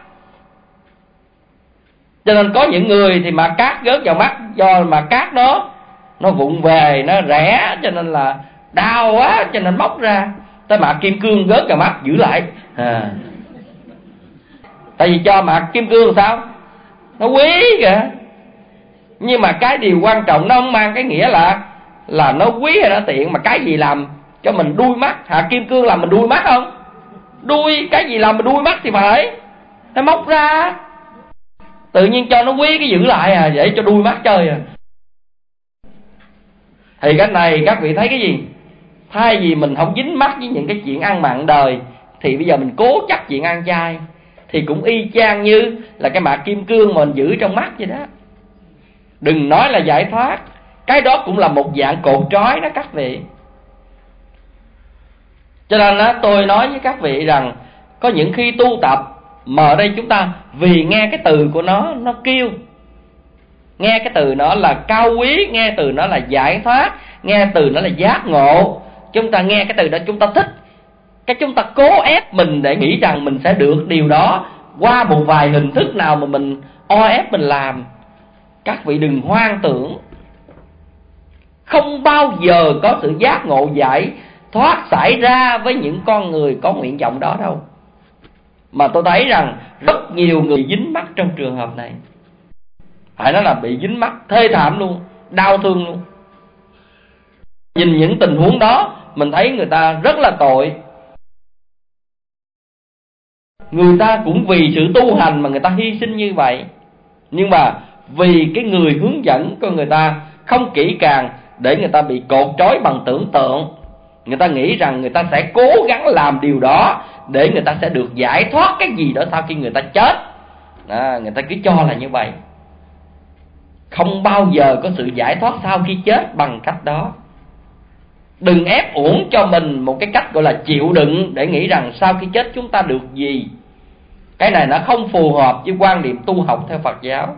Cho nên có những người thì mạt cát rớt vào mắt, do mà cát đó nó vụng về, nó rẻ, cho nên là đau quá, cho nên móc ra. Tới mạt kim cương rớt vào mắt giữ lại à. Tại vì cho mạt kim cương sao? Nó quý kìa. Nhưng mà cái điều quan trọng nó không mang cái nghĩa là là nó quý hay nó tiện, mà cái gì làm cho mình đuôi mắt. Hạt kim cương làm mình đuôi mắt không? Đuôi, cái gì làm mình đuôi mắt thì phải nó móc ra. Tự nhiên cho nó quý cái giữ lại à, để cho đuôi mắt chơi à. Thì cái này các vị thấy cái gì? Thay vì mình không dính mắt với những cái chuyện ăn mặn đời, thì bây giờ mình cố chấp chuyện ăn chay, thì cũng y chang như là cái mạt kim cương mà mình giữ trong mắt vậy đó. Đừng nói là giải thoát, cái đó cũng là một dạng cột trói đó các vị. Cho nên đó, tôi nói với các vị rằng có những khi tu tập mà ở đây chúng ta vì nghe cái từ của nó, nó kêu, nghe cái từ nó là cao quý, nghe từ nó là giải thoát, nghe từ nó là giác ngộ, chúng ta nghe cái từ đó chúng ta thích, cái chúng ta cố ép mình để nghĩ rằng mình sẽ được điều đó qua một vài hình thức nào mà mình o ép mình làm. Các vị đừng hoang tưởng, không bao giờ có sự giác ngộ giải thoát xảy ra với những con người có nguyện vọng đó đâu. Mà tôi thấy rằng rất nhiều người dính mắc trong trường hợp này. Phải nói là bị dính mắc thê thảm luôn, đau thương luôn. Nhìn những tình huống đó mình thấy người ta rất là tội. Người ta cũng vì sự tu hành mà người ta hy sinh như vậy, nhưng mà vì cái người hướng dẫn của người ta không kỹ càng, để người ta bị cột trói bằng tưởng tượng. Người ta nghĩ rằng người ta sẽ cố gắng làm điều đó để người ta sẽ được giải thoát cái gì đó sau khi người ta chết à, người ta cứ cho là như vậy. Không bao giờ có sự giải thoát sau khi chết bằng cách đó. Đừng ép uổng cho mình một cái cách gọi là chịu đựng để nghĩ rằng sau khi chết chúng ta được gì. Cái này nó không phù hợp với quan điểm tu học theo Phật giáo.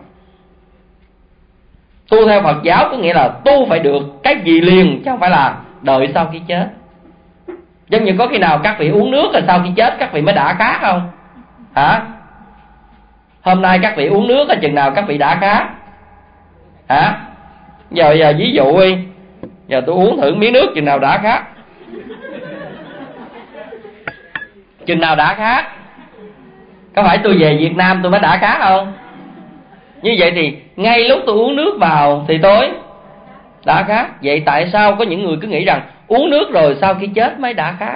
Tu theo Phật giáo có nghĩa là tu phải được cái gì liền, chứ không phải là đợi sau khi chết. Giống như có khi nào các vị uống nước rồi sau khi chết các vị mới đã khát không? Hả? Hôm nay các vị uống nước, chừng nào các vị đã khát? Hả? Giờ giờ ví dụ đi, giờ tôi uống thử miếng nước chừng nào đã khát? Chừng nào đã khát? Có phải tôi về Việt Nam tôi mới đã khát không? Như vậy thì ngay lúc tôi uống nước vào thì tôi đã khát. Vậy tại sao có những người cứ nghĩ rằng uống nước rồi sau khi chết mới đã khát?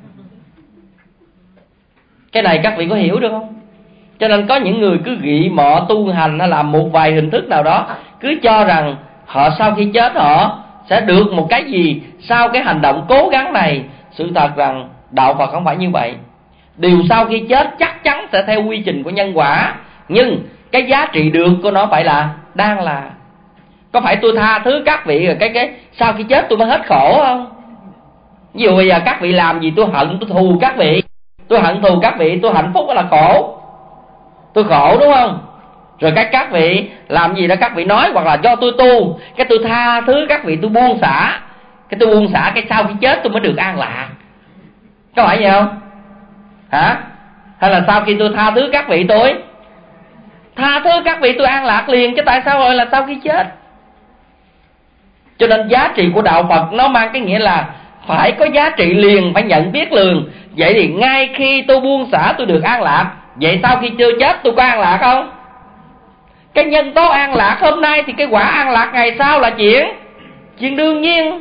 Cái này các vị có hiểu được không? Cho nên có những người cứ gị mọ tu hành hay làm một vài hình thức nào đó, cứ cho rằng họ sau khi chết họ sẽ được một cái gì sau cái hành động cố gắng này. Sự thật rằng đạo Phật không phải như vậy. Điều sau khi chết chắc chắn sẽ theo quy trình của nhân quả, nhưng cái giá trị được của nó phải là đang là. Có phải tôi tha thứ các vị rồi cái cái sau khi chết tôi mới hết khổ không? Ví dụ bây giờ các vị làm gì tôi hận, tôi thù các vị, tôi hận thù các vị, tôi hạnh phúc đó là khổ, tôi khổ đúng không? Rồi cái các vị làm gì đó các vị nói, hoặc là do tôi tu, cái tôi tha thứ các vị, tôi buông xả, cái tôi buông xả cái sau khi chết tôi mới được an lạc. Có phải vậy không? Hả? Hay là sau khi tôi tha thứ các vị tôi tha thứ các vị tôi an lạc liền, chứ tại sao gọi là sau khi chết? Cho nên giá trị của đạo Phật nó mang cái nghĩa là phải có giá trị liền, phải nhận biết liền. Vậy thì ngay khi tôi buông xả tôi được an lạc, vậy sau khi chưa chết tôi có an lạc không? Cái nhân tố an lạc hôm nay thì cái quả an lạc ngày sau là chuyện chuyện đương nhiên.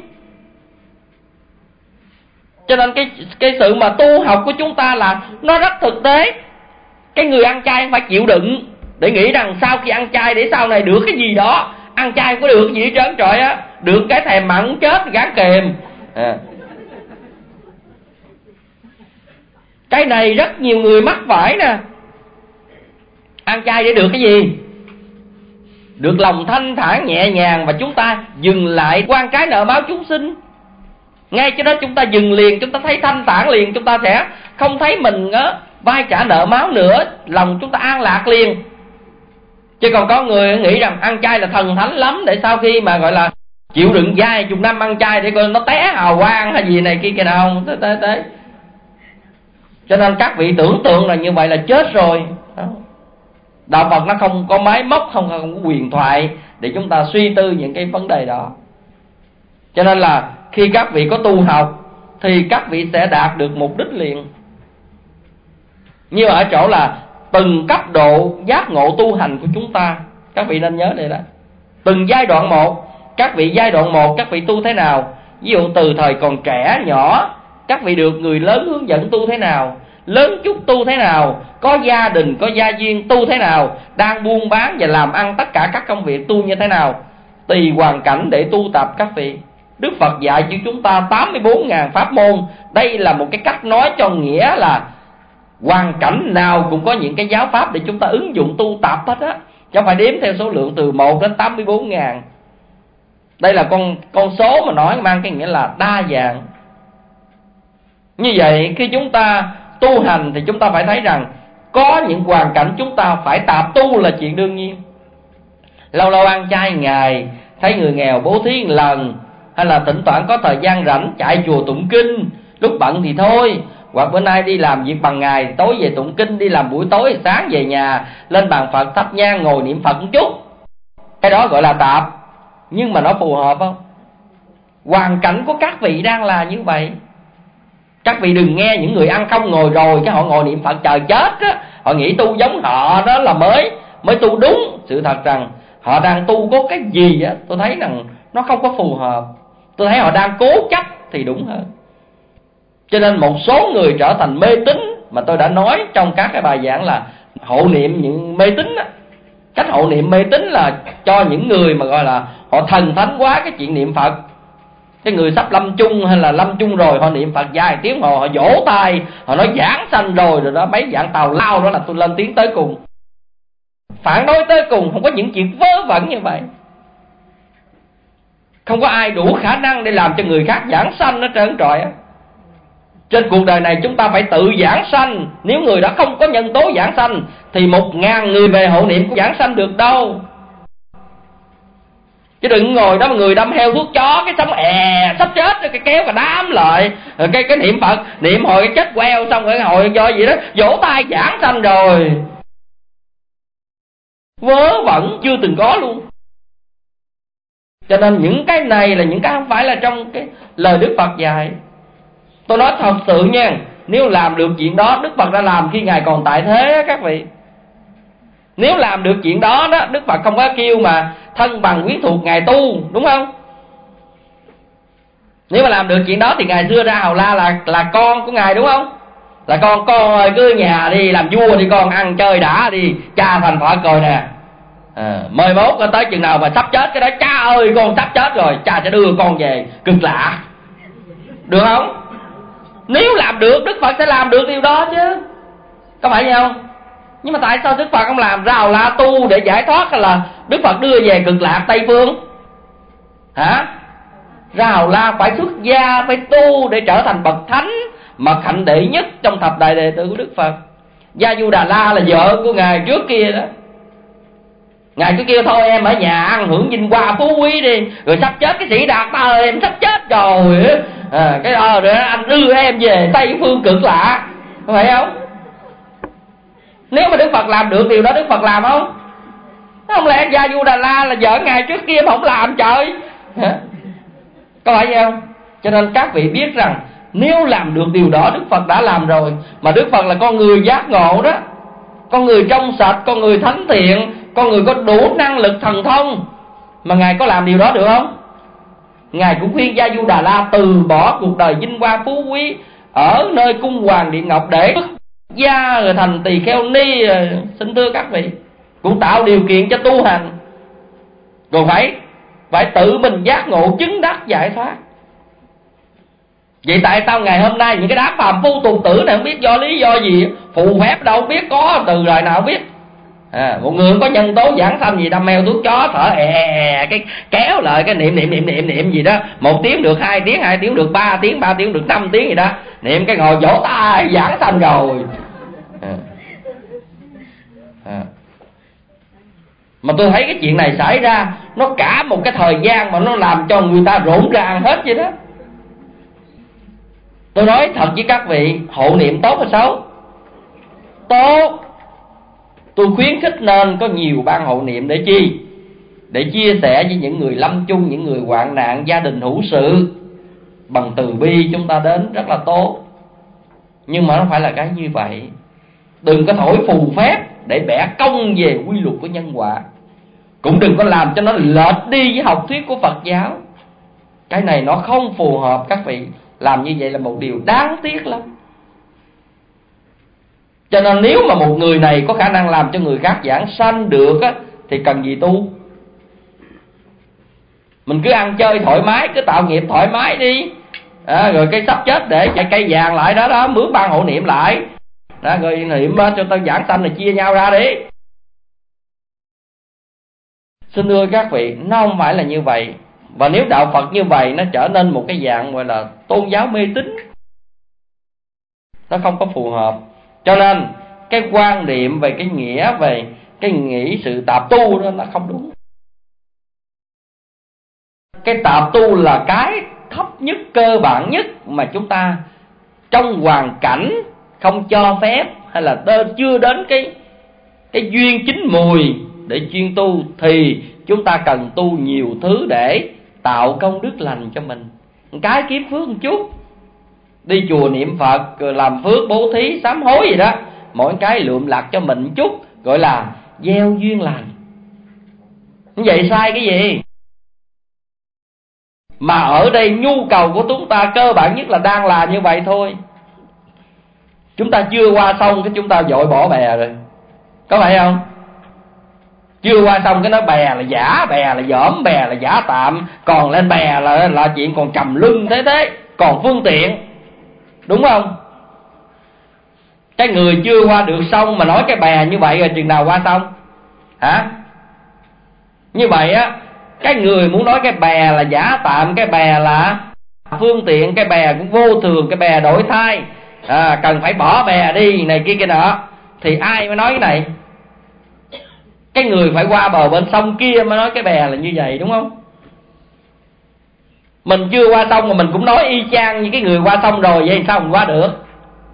Cho nên cái cái sự mà tu học của chúng ta là nó rất thực tế. Cái người ăn chay phải chịu đựng để nghĩ rằng sau khi ăn chay để sau này được cái gì đó. Ăn chay có được gì hết trơn trời á, được cái thèm mặn chết gán kềm à. Cái này rất nhiều người mắc phải nè. Ăn chay để được cái gì? Được lòng thanh thản nhẹ nhàng, và chúng ta dừng lại quan trái nợ máu chúng sinh. Ngay cho đó chúng ta dừng liền, chúng ta thấy thanh thản liền, chúng ta sẽ không thấy mình á vai trả nợ máu nữa, lòng chúng ta an lạc liền. Chứ còn có người nghĩ rằng ăn chay là thần thánh lắm, để sau khi mà gọi là chịu đựng vài chục năm ăn chay để coi nó té hào quang hay gì này kia kia nào không, thế thế thế. Cho nên các vị tưởng tượng là như vậy là chết rồi. Đó. Đạo Phật nó không có máy móc, không, không có huyền thoại để chúng ta suy tư những cái vấn đề đó. Cho nên là khi các vị có tu học thì các vị sẽ đạt được mục đích liền. Như ở chỗ là từng cấp độ giác ngộ tu hành của chúng ta, các vị nên nhớ đây đó. Từng giai đoạn một, các vị giai đoạn một các vị tu thế nào? Ví dụ từ thời còn trẻ nhỏ, các vị được người lớn hướng dẫn tu thế nào? Lớn chút tu thế nào? Có gia đình, có gia duyên tu thế nào? Đang buôn bán và làm ăn tất cả các công việc tu như thế nào? Tùy hoàn cảnh để tu tập các vị. Đức Phật dạy cho chúng ta tám mươi bốn nghìn pháp môn. Đây là một cái cách nói cho nghĩa là hoàn cảnh nào cũng có những cái giáo pháp để chúng ta ứng dụng tu tập hết á. Chứ không phải đếm theo số lượng từ một đến tám mươi bốn nghìn. Đây là con con số mà nói mang cái nghĩa là đa dạng. Như vậy khi chúng ta tu hành thì chúng ta phải thấy rằng có những hoàn cảnh chúng ta phải tạp tu là chuyện đương nhiên. Lâu lâu ăn chay ngày, thấy người nghèo bố thí một lần, hay là thỉnh thoảng có thời gian rảnh chạy chùa tụng kinh, lúc bận thì thôi. Hoặc bữa nay đi làm việc bằng ngày, tối về tụng kinh, đi làm buổi tối, sáng về nhà lên bàn Phật thắp nhang ngồi niệm Phật một chút. Cái đó gọi là tạp. Nhưng mà nó phù hợp không? Hoàn cảnh của các vị đang là như vậy. Các vị đừng nghe những người ăn không ngồi rồi cái họ ngồi niệm Phật chờ chết á, họ nghĩ tu giống họ đó là mới mới tu đúng. Sự thật rằng họ đang tu có cái gì á, tôi thấy rằng nó không có phù hợp. Tôi thấy họ đang cố chấp thì đúng hơn. Cho nên một số người trở thành mê tín, mà tôi đã nói trong các cái bài giảng là hộ niệm những mê tín á. Cách hộ niệm mê tín là cho những người mà gọi là họ thần thánh quá cái chuyện niệm Phật. Cái người sắp lâm chung hay là lâm chung rồi, họ niệm Phật dài tiếng họ, họ vỗ tay, họ nói giảng sanh rồi rồi đó, mấy dạng tào lao đó là tôi lên tiếng tới cùng, phản đối tới cùng. Không có những chuyện vớ vẩn như vậy. Không có ai đủ khả năng để làm cho người khác giảng sanh nó trơn trọi á. Trên cuộc đời này chúng ta phải tự giảng sanh. Nếu người đó không có nhân tố giảng sanh thì một ngàn người về hộ niệm cũng giảng sanh được đâu. Chứ đừng ngồi đó mà người đâm heo thuốc chó, cái sống è sắp chết rồi cái kéo cả đám lại, rồi cái cái niệm Phật niệm hồi cái chết queo, xong rồi hồi do gì đó vỗ tay giảng sanh rồi. Vớ vẩn chưa từng có luôn. Cho nên những cái này là những cái không phải là trong cái lời Đức Phật dạy. Tôi nói thật sự nha, nếu làm được chuyện đó, Đức Phật đã làm khi Ngài còn tại thế á các vị. Nếu làm được chuyện đó đó, Đức Phật không có kêu mà thân bằng quyến thuộc Ngài tu, đúng không? Nếu mà làm được chuyện đó thì ngày xưa Ra Hầu La là là con của Ngài, đúng không? Là con, con ơi cứ nhà đi làm vua đi con, ăn chơi đã đi, cha thành Phật rồi nè. À, mười mốt tới chừng nào mà sắp chết cái đó, cha ơi con sắp chết rồi, cha sẽ đưa con về cực lạ. Được không? Nếu làm được, Đức Phật sẽ làm được điều đó chứ, có phải vậy không? Nhưng mà tại sao Đức Phật không làm Ra Hầu La tu để giải thoát, hay là Đức Phật đưa về cực lạc Tây Phương? Hả? Ra Hầu La phải xuất gia, phải tu để trở thành bậc thánh mà hạnh đệ nhất trong thập đại đệ tử của Đức Phật. Gia Du Đà La là vợ của Ngài trước kia đó. Ngài cứ kêu thôi em ở nhà ăn hưởng vinh hoa phú quý đi, rồi sắp chết cái Sĩ Đạt ba ơi em sắp chết rồi à, cái ờ rồi anh đưa em về Tây Phương cực lạ, phải không? Nếu mà Đức Phật làm được điều đó, Đức Phật làm không? Không lẽ Gia Du Đà La là vợ Ngài trước kia mà không làm trời? Hả? Có phải vậy không? Cho nên các vị biết rằng nếu làm được điều đó, Đức Phật đã làm rồi. Mà Đức Phật là con người giác ngộ đó, con người trong sạch, con người thánh thiện, con người có đủ năng lực thần thông, mà Ngài có làm điều đó được không? Ngài cũng khuyên Gia Du Đà La từ bỏ cuộc đời vinh hoa phú quý ở nơi cung hoàng điện ngọc để xuất gia rồi thành tỳ kheo ni. Xin thưa các vị, cũng tạo điều kiện cho tu hành, rồi phải phải tự mình giác ngộ chứng đắc giải thoát. Vậy tại sao ngày hôm nay những cái đám phàm phu tục tử này không biết do lý do gì, phù phép đâu biết, có từ đời nào biết. À, một người có nhân tố giảng sanh gì, đâm mèo thuốc chó thở è cái kéo lại cái niệm niệm niệm niệm niệm gì đó, một tiếng được hai tiếng, hai tiếng được ba tiếng, ba tiếng được năm tiếng gì đó, niệm cái ngồi vỗ tay giảng sanh rồi. À. À. Mà tôi thấy cái chuyện này xảy ra nó cả một cái thời gian mà nó làm cho người ta rộn ràng hết vậy đó. Tôi nói thật với các vị, hộ niệm tốt hay xấu? Tốt. Tôi khuyến khích nên có nhiều ban hộ niệm để chi? Để chia sẻ với những người lâm chung, những người hoạn nạn, gia đình hữu sự. Bằng từ bi chúng ta đến rất là tốt. Nhưng mà nó phải là cái như vậy. Đừng có thổi phù phép để bẻ cong về quy luật của nhân quả. Cũng đừng có làm cho nó lệch đi với học thuyết của Phật giáo. Cái này nó không phù hợp các vị. Làm như vậy là một điều đáng tiếc lắm. Cho nên nếu mà một người này có khả năng làm cho người khác giảng sanh được á, thì cần gì tu? Mình cứ ăn chơi thoải mái, cứ tạo nghiệp thoải mái đi. À, rồi cái sắp chết để chạy cây vàng lại đó đó, mướn ban hộ niệm lại. Đó, rồi niệm cho tao giảng sanh này chia nhau ra đi. Xin thưa các vị, nó không phải là như vậy. Và nếu đạo Phật như vậy, nó trở nên một cái dạng gọi là tôn giáo mê tín, nó không có phù hợp. Cho nên cái quan niệm về cái nghĩa, về cái nghĩ sự tạp tu đó nó không đúng. Cái tạp tu là cái thấp nhất, cơ bản nhất mà chúng ta trong hoàn cảnh không cho phép, hay là chưa đến cái cái duyên chín mùi để chuyên tu, thì chúng ta cần tu nhiều thứ để tạo công đức lành cho mình. Cái kiếm phước một chút, đi chùa niệm Phật, làm phước bố thí sám hối gì đó, mỗi cái lượm lặt cho mình một chút, gọi là gieo duyên lành. Như vậy sai cái gì? Mà ở đây nhu cầu của chúng ta cơ bản nhất là đang là như vậy thôi. Chúng ta chưa qua sông cái chúng ta vội bỏ bè rồi, có phải không? Chưa qua sông cái nói bè là giả, bè là dởm, bè là giả tạm, còn lên bè là là chuyện còn trầm lưng thế thế, còn phương tiện, đúng không? Cái người chưa qua được sông mà nói cái bè như vậy rồi chừng nào qua sông hả? Như vậy á, cái người muốn nói cái bè là giả tạm, cái bè là phương tiện, cái bè cũng vô thường, cái bè đổi thay, à, cần phải bỏ bè đi này kia kia nọ, thì ai mới nói cái này? Cái người phải qua bờ bên sông kia mới nói cái bè là như vậy, đúng không? Mình chưa qua sông mà mình cũng nói y chang như cái người qua sông rồi, vậy sao mình qua được?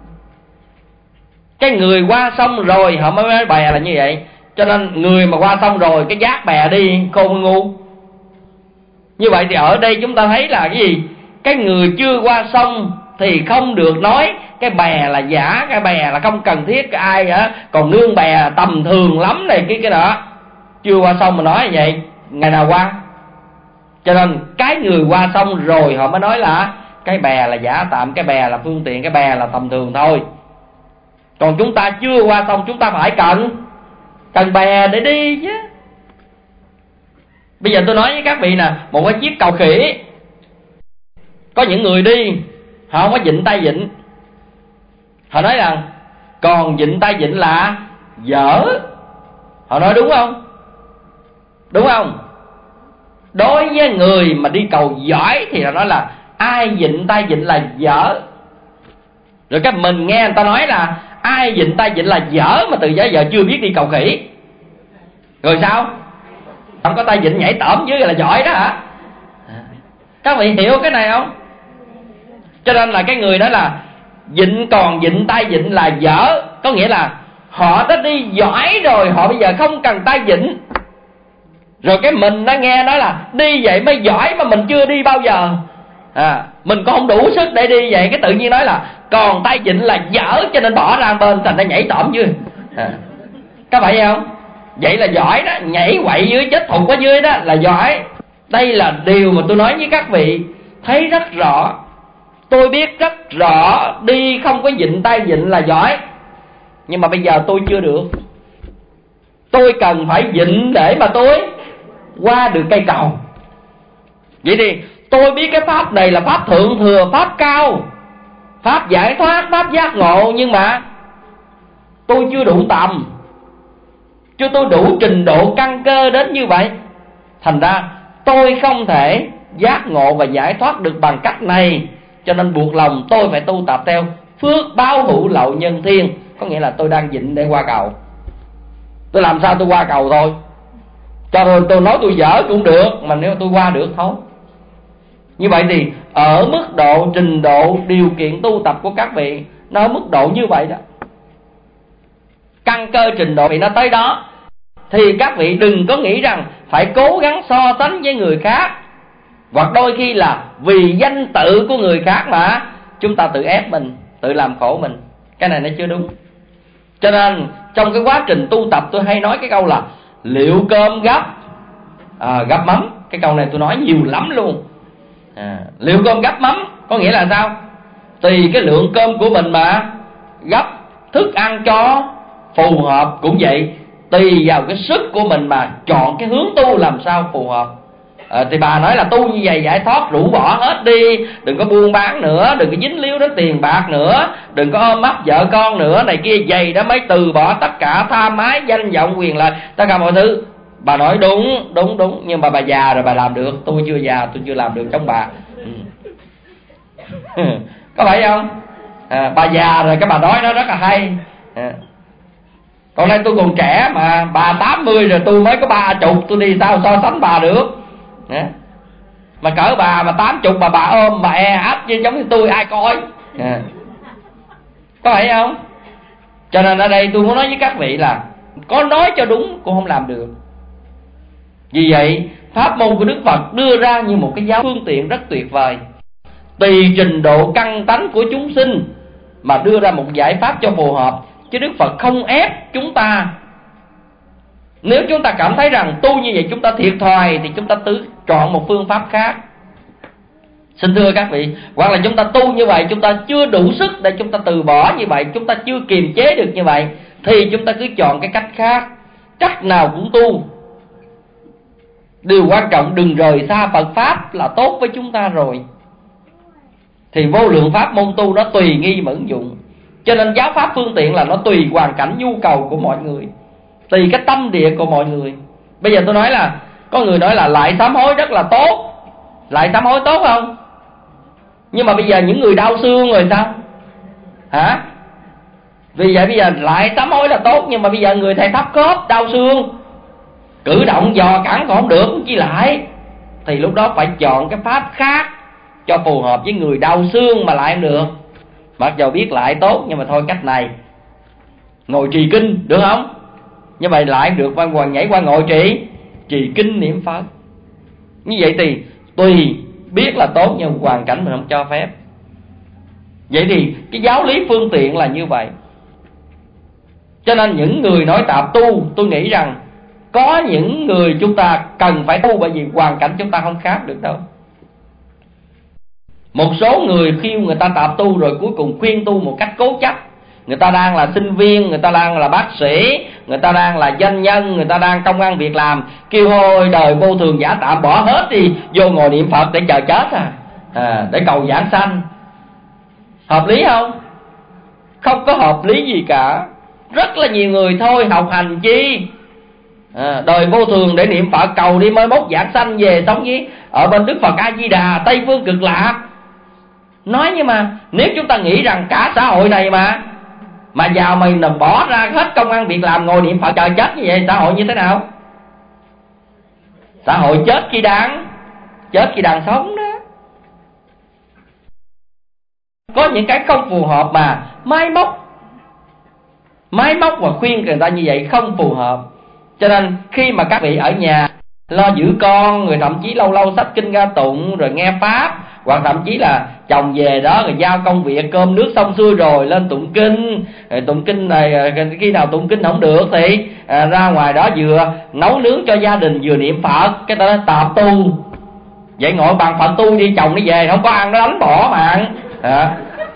Cái người qua sông rồi họ mới nói bè là như vậy. Cho nên người mà qua sông rồi cái giác bè đi, khôn ngu. Như vậy thì ở đây chúng ta thấy là cái gì? Cái người chưa qua sông thì không được nói cái bè là giả, cái bè là không cần thiết, cái ai hả còn nương bè tầm thường lắm này kia cái đó. Chưa qua sông mà nói như vậy, ngày nào qua? Cho nên cái người qua sông rồi họ mới nói là cái bè là giả tạm, cái bè là phương tiện, cái bè là tầm thường thôi. Còn chúng ta chưa qua sông chúng ta phải cần cần bè để đi chứ. Bây giờ tôi nói với các vị nè, một cái chiếc cầu khỉ, có những người đi họ không có vịn tay vịn, họ nói rằng còn vịn tay vịn là dở. Họ nói đúng không? Đúng không? Đối với người mà đi cầu giỏi thì họ nói là ai vịn tay vịn là dở. Rồi cái mình nghe người ta nói là ai vịn tay vịn là dở mà từ giờ giờ chưa biết đi cầu khỉ. Rồi sao? Không có tay vịn nhảy tởm dưới là giỏi đó hả? Các vị hiểu cái này không? Cho nên là cái người đó là vịn còn vịn tay vịn là dở, có nghĩa là họ đã đi giỏi rồi, họ bây giờ không cần tay vịn. Rồi cái mình nó nghe nói là đi vậy mới giỏi mà mình chưa đi bao giờ, à, mình còn không đủ sức để đi vậy, cái tự nhiên nói là còn tay vịn là dở cho nên bỏ ra bên, thành ra nhảy tởm dưới, à, các bạn thấy không? Vậy là giỏi đó, nhảy quậy dưới chết thục ở dưới đó là giỏi. Đây là điều mà tôi nói với các vị thấy rất rõ. Tôi biết rất rõ đi không có vịn tay vịn là giỏi, nhưng mà bây giờ tôi chưa được. Tôi cần phải vịn để mà tôi qua được cây cầu. Vậy thì tôi biết cái pháp này là pháp thượng thừa, pháp cao, pháp giải thoát, pháp giác ngộ, nhưng mà tôi chưa đủ tầm, chưa tôi đủ trình độ căn cơ đến như vậy. Thành ra tôi không thể giác ngộ và giải thoát được bằng cách này, cho nên buộc lòng tôi phải tu tập theo phước báo hữu lậu nhân thiên. Có nghĩa là tôi đang nhịn để qua cầu. Tôi làm sao tôi qua cầu thôi. Cho rồi tôi nói tôi dở cũng được, mà nếu tôi qua được thôi. Như vậy thì ở mức độ, trình độ, điều kiện tu tập của các vị nó ở mức độ như vậy đó, căn cơ trình độ vị nó tới đó, thì các vị đừng có nghĩ rằng phải cố gắng so sánh với người khác, hoặc đôi khi là vì danh tự của người khác mà chúng ta tự ép mình, tự làm khổ mình. Cái này nó chưa đúng. Cho nên trong cái quá trình tu tập, tôi hay nói cái câu là liệu cơm gắp à, gắp mắm. Cái câu này tôi nói nhiều lắm luôn. à, Liệu cơm gắp mắm có nghĩa là sao? Tùy cái lượng cơm của mình mà gắp thức ăn cho phù hợp. Cũng vậy, tùy vào cái sức của mình mà chọn cái hướng tu làm sao phù hợp. à, Thì bà nói là tu như vậy giải thoát, rũ bỏ hết đi, đừng có buôn bán nữa, đừng có dính líu đến tiền bạc nữa, đừng có ôm ấp vợ con nữa, này kia, vậy đó mới từ bỏ tất cả tham ái, danh vọng, quyền lợi, tất cả mọi thứ. Bà nói đúng, đúng, đúng. Nhưng mà bà già rồi bà làm được, tôi chưa già, tôi chưa làm được giống bà. ừ. Có phải không? à, Bà già rồi cái bà nói nó rất là hay. à. Còn đây tôi còn trẻ mà, bà tám mươi rồi tôi mới có ba chục, tôi đi sao so sánh bà được. à. Mà cỡ bà mà tám chục mà bà ôm bà e ấp như giống như tôi, ai coi. à. Có phải không? Cho nên ở đây tôi muốn nói với các vị là có nói cho đúng cũng không làm được. Vì vậy pháp môn của Đức Phật đưa ra như một cái giáo phương tiện rất tuyệt vời, tùy trình độ căn tánh của chúng sinh mà đưa ra một giải pháp cho phù hợp. Chứ Đức Phật không ép chúng ta. Nếu chúng ta cảm thấy rằng tu như vậy chúng ta thiệt thòi, thì chúng ta tự chọn một phương pháp khác. Xin thưa các vị, hoặc là chúng ta tu như vậy chúng ta chưa đủ sức để chúng ta từ bỏ như vậy, chúng ta chưa kiềm chế được như vậy, thì chúng ta cứ chọn cái cách khác. Cách nào cũng tu, điều quan trọng đừng rời xa Phật Pháp là tốt với chúng ta rồi. Thì vô lượng pháp môn tu nó tùy nghi mà ứng dụng. Cho nên giáo pháp phương tiện là nó tùy hoàn cảnh nhu cầu của mọi người, tùy cái tâm địa của mọi người. Bây giờ tôi nói là có người nói là lại sám hối rất là tốt. Lại sám hối tốt không? Nhưng mà bây giờ những người đau xương rồi sao? Hả? Vì vậy bây giờ lại sám hối là tốt, nhưng mà bây giờ người thầy thấp khớp, đau xương, cử động dò cản còn không được, chi lại. Thì lúc đó phải chọn cái pháp khác cho phù hợp với người đau xương mà lại không được. Mặc dù biết lại tốt, nhưng mà thôi cách này ngồi trì kinh được không? Như vậy lại được, văn hoàng nhảy qua ngồi trì trì kinh niệm Phật. Như vậy thì tùy biết là tốt, nhưng hoàn cảnh mình không cho phép. Vậy thì cái giáo lý phương tiện là như vậy. Cho nên những người nói tạp tu, tôi nghĩ rằng có những người chúng ta cần phải tu, bởi vì hoàn cảnh chúng ta không khác được đâu. Một số người khi người ta tạp tu rồi cuối cùng khuyên tu một cách cố chấp. Người ta đang là sinh viên, người ta đang là bác sĩ, người ta đang là doanh nhân, người ta đang công ăn việc làm, kêu thôi đời vô thường giả tạm bỏ hết đi, vô ngồi niệm Phật để chờ chết à, à để cầu giảng sanh. Hợp lý không? Không có hợp lý gì cả. Rất là nhiều người thôi học hành chi à, đời vô thường để niệm Phật cầu đi mới mốt giảng sanh về sống với ở bên Đức Phật A Di Đà Tây Phương Cực Lạc. Nói nhưng mà nếu chúng ta nghĩ rằng cả xã hội này mà mà giàu mình bỏ ra hết công ăn việc làm ngồi niệm Phật chờ chết như vậy, xã hội như thế nào? Xã hội chết khi đang chết khi đang sống đó. Có những cái không phù hợp mà máy móc máy móc và khuyên người ta như vậy không phù hợp. Cho nên khi mà các vị ở nhà lo giữ con, rồi thậm chí lâu lâu sách kinh ra tụng rồi nghe pháp, hoặc thậm chí là chồng về đó rồi giao công việc cơm nước xong xuôi rồi lên tụng kinh, rồi tụng kinh này khi nào tụng kinh không được thì à, ra ngoài đó vừa nấu nướng cho gia đình vừa niệm Phật. Cái đó là tạp tu. Vậy ngồi bằng Phật tu đi, chồng đi về không có ăn nó đánh bỏ mạng à.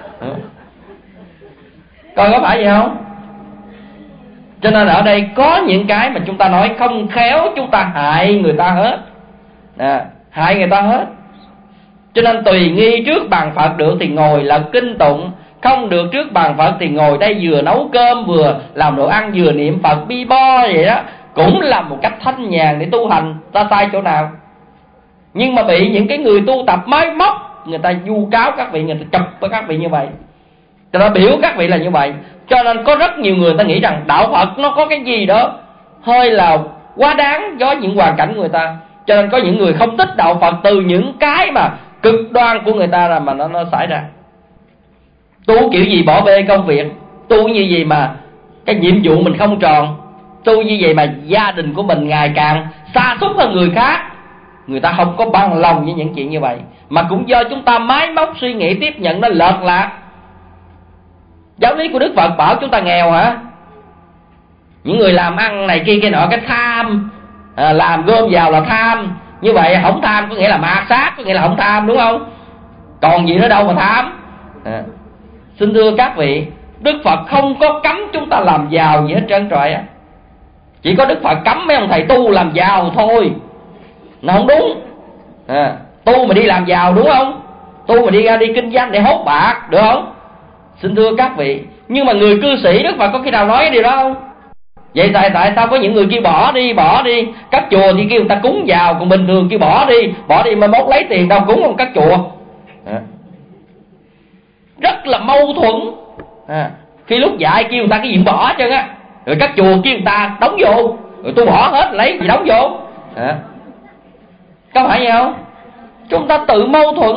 Coi có phải vậy không? Cho nên ở đây có những cái mà chúng ta nói không khéo chúng ta hại người ta hết à, hại người ta hết. Cho nên tùy nghi trước bàn Phật được thì ngồi lật kinh tụng, không được trước bàn Phật thì ngồi đây vừa nấu cơm, vừa làm đồ ăn, vừa niệm Phật bi bo vậy đó, cũng là một cách thanh nhàn để tu hành. Ta sai chỗ nào? Nhưng mà bị những cái người tu tập máy móc, người ta vu cáo các vị, người ta chụp với các vị như vậy, người ta biểu các vị là như vậy. Cho nên có rất nhiều người ta nghĩ rằng đạo Phật nó có cái gì đó hơi là quá đáng do những hoàn cảnh của người ta. Cho nên có những người không thích đạo Phật từ những cái mà cực đoan của người ta là mà nó, nó xảy ra. Tu kiểu gì bỏ bê công việc, tu như gì mà cái nhiệm vụ mình không tròn, tu như vậy mà gia đình của mình ngày càng xa xúc hơn người khác. Người ta không có bằng lòng với những chuyện như vậy, mà cũng do chúng ta máy móc suy nghĩ tiếp nhận nó lệch lạc. Giáo lý của Đức Phật bảo chúng ta nghèo hả? Những người làm ăn này kia kia nọ cái tham, à, làm gom vào là tham. Như vậy không tham có nghĩa là ma sát, có nghĩa là không tham, đúng không? Còn gì nữa đâu mà tham. à. Xin thưa các vị, Đức Phật không có cấm chúng ta làm giàu gì hết trơn trọi á. Chỉ có Đức Phật cấm mấy ông thầy tu làm giàu thôi, nó không đúng. à, Tu mà đi làm giàu đúng không? Tu mà đi ra đi kinh doanh để hốt bạc được không? Xin thưa các vị, nhưng mà người cư sĩ Đức Phật có khi nào nói cái điều đó không? Vậy tại tại sao có những người kia bỏ đi, bỏ đi các chùa thì kêu người ta cúng vào, còn bình thường kêu bỏ đi, bỏ đi mà mốt lấy tiền đâu cúng không các chùa. à. Rất là mâu thuẫn. à. Khi lúc dạy kêu người ta cái gì bỏ hết trơn á, rồi các chùa kêu người ta đóng vô, rồi tôi bỏ hết lấy gì đóng vô. à. Có phải vậy không? Chúng ta tự mâu thuẫn.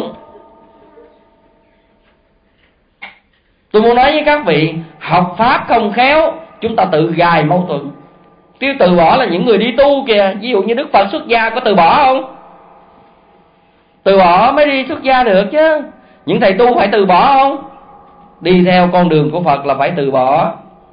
Tôi muốn nói với các vị, học Pháp không khéo, chúng ta tự gài mâu thuẫn. Tiêu từ bỏ là những người đi tu kìa. Ví dụ như Đức Phật xuất gia có từ bỏ không? Từ bỏ mới đi xuất gia được chứ. Những thầy tu phải từ bỏ không? Đi theo con đường của Phật là phải từ bỏ.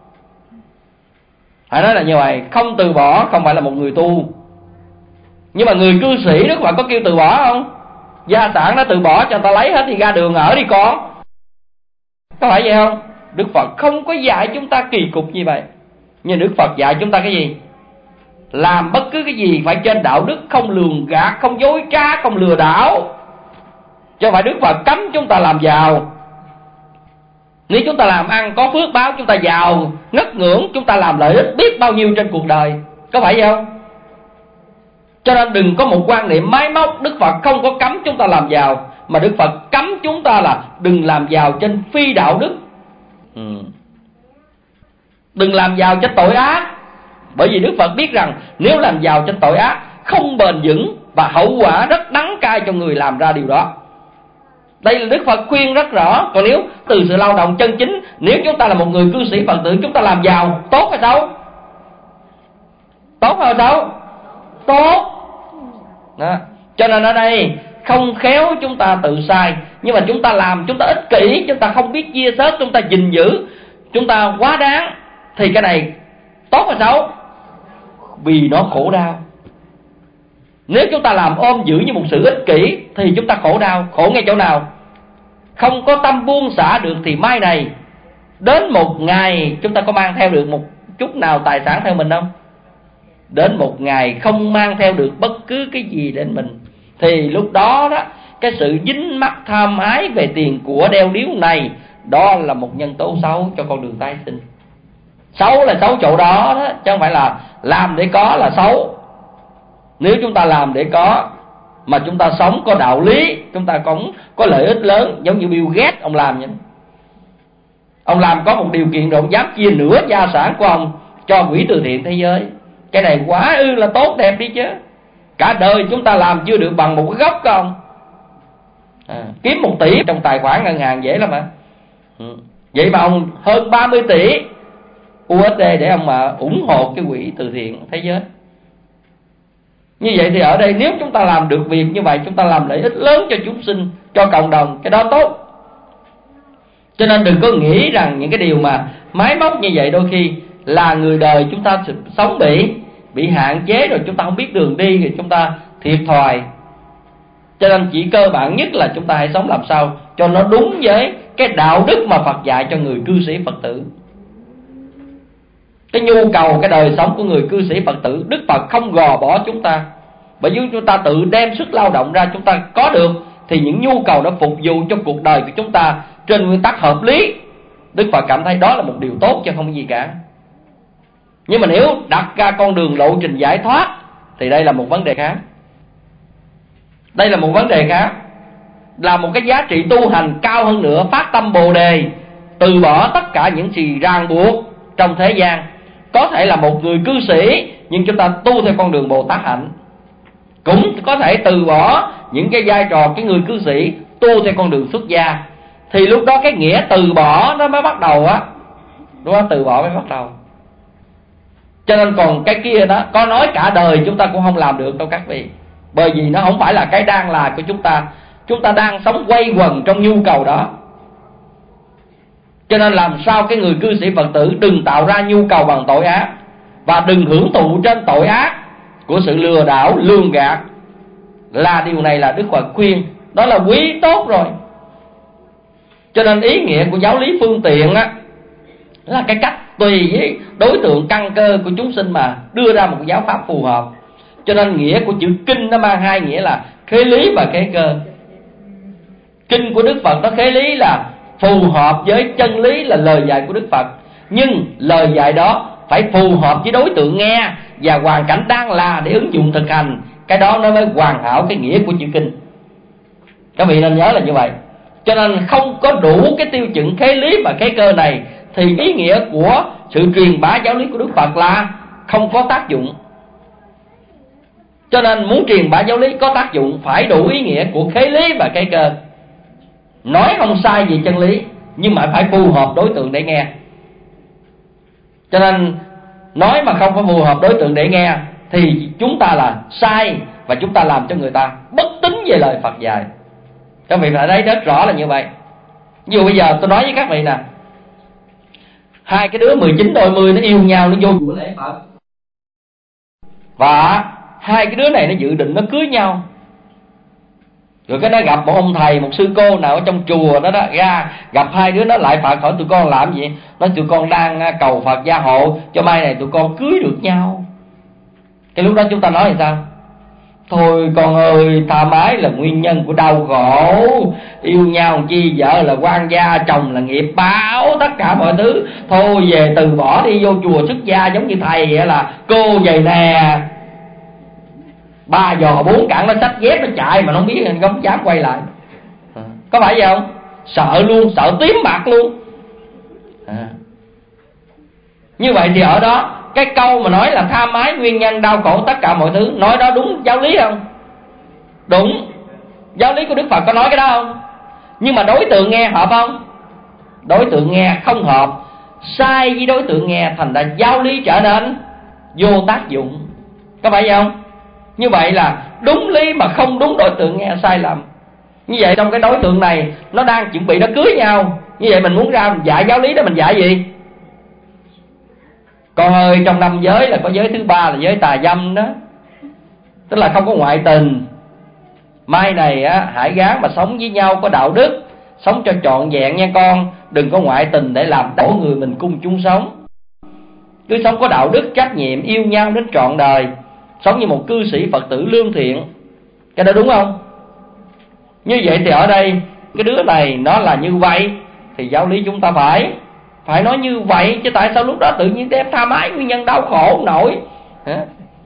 Phải nói là như vậy. Không từ bỏ không phải là một người tu. Nhưng mà người cư sĩ Đức Phật có kêu từ bỏ không? Gia sản nó từ bỏ cho người ta lấy hết thì ra đường ở đi con. Có phải vậy không? Đức Phật không có dạy chúng ta kỳ cục như vậy. Nhưng Đức Phật dạy chúng ta cái gì? Làm bất cứ cái gì phải trên đạo đức, không lường gạt, không dối trá, không lừa đảo. Chứ không phải Đức Phật cấm chúng ta làm giàu. Nếu chúng ta làm ăn có phước báo, chúng ta giàu ngất ngưỡng, chúng ta làm lợi ích biết bao nhiêu trên cuộc đời. Có phải vậy không? Cho nên đừng có một quan niệm máy móc. Đức Phật không có cấm chúng ta làm giàu, mà Đức Phật cấm chúng ta là đừng làm giàu trên phi đạo đức. ừ. Đừng làm giàu trên tội ác. Bởi vì Đức Phật biết rằng nếu làm giàu trên tội ác không bền vững và hậu quả rất đắng cay cho người làm ra điều đó. Đây là Đức Phật khuyên rất rõ. Còn nếu từ sự lao động chân chính, nếu chúng ta là một người cư sĩ Phật tử, chúng ta làm giàu tốt hay xấu? Tốt hay xấu? Tốt đó. Cho nên ở đây không khéo chúng ta tự sai. Nhưng mà chúng ta làm, chúng ta ích kỷ, chúng ta không biết chia sớt, chúng ta gìn giữ, chúng ta quá đáng, thì cái này tốt hay xấu? Vì nó khổ đau. Nếu chúng ta làm ôm giữ như một sự ích kỷ thì chúng ta khổ đau. Khổ ngay chỗ nào? Không có tâm buông xả được thì mai này đến một ngày chúng ta có mang theo được một chút nào tài sản theo mình không? Đến một ngày không mang theo được bất cứ cái gì đến mình, thì lúc đó đó, cái sự dính mắc tham ái về tiền của đeo điếu này, đó là một nhân tố xấu cho con đường tái sinh. Xấu là xấu chỗ đó, đó chứ không phải là làm để có là xấu. Nếu chúng ta làm để có, mà chúng ta sống có đạo lý, chúng ta cũng có lợi ích lớn. Giống như Bill Gates, ông làm vậy. Ông làm có một điều kiện rồi, ông dám chia nửa gia sản của ông cho quỹ từ thiện thế giới. Cái này quá ư là tốt đẹp đi chứ. Cả đời chúng ta làm chưa được bằng một cái gốc của ông. à, Kiếm một tỷ trong tài khoản ngân hàng dễ lắm mà. ừ. Vậy mà ông hơn ba mươi tỷ u ét đê để ông mà ủng hộ cái quỹ từ thiện thế giới. Như vậy thì ở đây nếu chúng ta làm được việc như vậy, chúng ta làm lợi ích lớn cho chúng sinh, cho cộng đồng, cái đó tốt. Cho nên đừng có nghĩ rằng những cái điều mà máy móc như vậy đôi khi là người đời chúng ta sống bị bị hạn chế, rồi chúng ta không biết đường đi, rồi chúng ta thiệt thòi. Cho nên chỉ cơ bản nhất là chúng ta hãy sống làm sao cho nó đúng với cái đạo đức mà Phật dạy cho người cư sĩ Phật tử. Cái nhu cầu, cái đời sống của người cư sĩ Phật tử, Đức Phật không gò bỏ chúng ta. Bởi vì chúng ta tự đem sức lao động ra, chúng ta có được thì những nhu cầu đó phục vụ cho cuộc đời của chúng ta trên nguyên tắc hợp lý, Đức Phật cảm thấy đó là một điều tốt chứ không có gì cả. Nhưng mà nếu đặt ra con đường lộ trình giải thoát thì đây là một vấn đề khác. Đây là một vấn đề khác, là một cái giá trị tu hành cao hơn nữa, phát tâm Bồ Đề, từ bỏ tất cả những gì ràng buộc trong thế gian. Có thể là một người cư sĩ nhưng chúng ta tu theo con đường Bồ Tát hạnh. Cũng có thể từ bỏ những cái vai trò cái người cư sĩ, tu theo con đường xuất gia. Thì lúc đó cái nghĩa từ bỏ nó mới bắt đầu á, đúng không? Từ bỏ mới bắt đầu. Cho nên còn cái kia đó, có nói cả đời chúng ta cũng không làm được đâu các vị. Bởi vì nó không phải là cái đang là của chúng ta. Chúng ta đang sống quay quần trong nhu cầu đó. Cho nên làm sao cái người cư sĩ Phật tử đừng tạo ra nhu cầu bằng tội ác, và đừng hưởng thụ trên tội ác của sự lừa đảo, lường gạt. Là điều này là Đức Phật khuyên, đó là quý tốt rồi. Cho nên ý nghĩa của giáo lý phương tiện á, là cái cách tùy với đối tượng căn cơ của chúng sinh mà đưa ra một giáo pháp phù hợp. Cho nên nghĩa của chữ kinh nó mang hai nghĩa là khế lý và khế cơ. Kinh của Đức Phật nó khế lý là phù hợp với chân lý, là lời dạy của Đức Phật. Nhưng lời dạy đó phải phù hợp với đối tượng nghe và hoàn cảnh đang là để ứng dụng thực hành. Cái đó nó mới hoàn hảo cái nghĩa của chữ kinh. Các vị nên nhớ là như vậy. Cho nên không có đủ cái tiêu chuẩn khế lý và khế cơ này thì ý nghĩa của sự truyền bá giáo lý của Đức Phật là không có tác dụng. Cho nên muốn truyền bá giáo lý có tác dụng phải đủ ý nghĩa của khế lý và khế cơ. Nói không sai về chân lý, nhưng mà phải phù hợp đối tượng để nghe. Cho nên nói mà không có phù hợp đối tượng để nghe thì chúng ta là sai, và chúng ta làm cho người ta bất tín về lời Phật dạy. Các vị phải thấy rất rõ là như vậy. Ví dụ bây giờ tôi nói với các vị nè, hai cái đứa mười chín đôi mươi nó yêu nhau, nó vô chùa lễ Phật, và hai cái đứa này nó dự định nó cưới nhau. Rồi cái nó gặp một ông thầy, một sư cô nào ở trong chùa đó, đó ra gặp hai đứa nó lại Phật, hỏi tụi con làm gì? Nói tụi con đang cầu Phật gia hộ cho mai này tụi con cưới được nhau. Cái lúc đó chúng ta nói thì sao? Thôi con ơi, tha mái là nguyên nhân của đau khổ, yêu nhau chi vợ là quan gia, chồng là nghiệp báo, tất cả mọi thứ. Thôi về từ bỏ đi, vô chùa xuất gia giống như thầy vậy, là cô vậy nè. Ba giò bốn cẳng nó xách dép nó chạy mà nó không biết, không dám quay lại. Có phải vậy không? Sợ luôn, sợ tím mặt luôn. À. Như vậy thì ở đó cái câu mà nói là tham ái nguyên nhân đau khổ tất cả mọi thứ, nói đó đúng giáo lý không? Đúng. Giáo lý của Đức Phật có nói cái đó không? Nhưng mà đối tượng nghe hợp không? Đối tượng nghe không hợp, sai với đối tượng nghe, thành ra giáo lý trở nên vô tác dụng. Có phải vậy không? Như vậy là đúng lý mà không đúng đối tượng nghe, sai lầm. Như vậy trong cái đối tượng này nó đang chuẩn bị nó cưới nhau, như vậy mình muốn ra mình dạy giáo lý đó, mình dạy gì? Con ơi, trong năm giới là có giới thứ ba là giới tà dâm đó, tức là không có ngoại tình. Mai này á, hãy gắng mà sống với nhau có đạo đức, sống cho trọn vẹn nha con. Đừng có ngoại tình để làm đổ người mình cùng chung sống. Cứ sống có đạo đức, trách nhiệm, yêu nhau đến trọn đời, sống như một cư sĩ Phật tử lương thiện. Cái đó đúng không? Như vậy thì ở đây cái đứa này nó là như vậy, thì giáo lý chúng ta phải Phải nói như vậy, chứ tại sao lúc đó tự nhiên đem tha mái nguyên nhân đau khổ không nổi hả?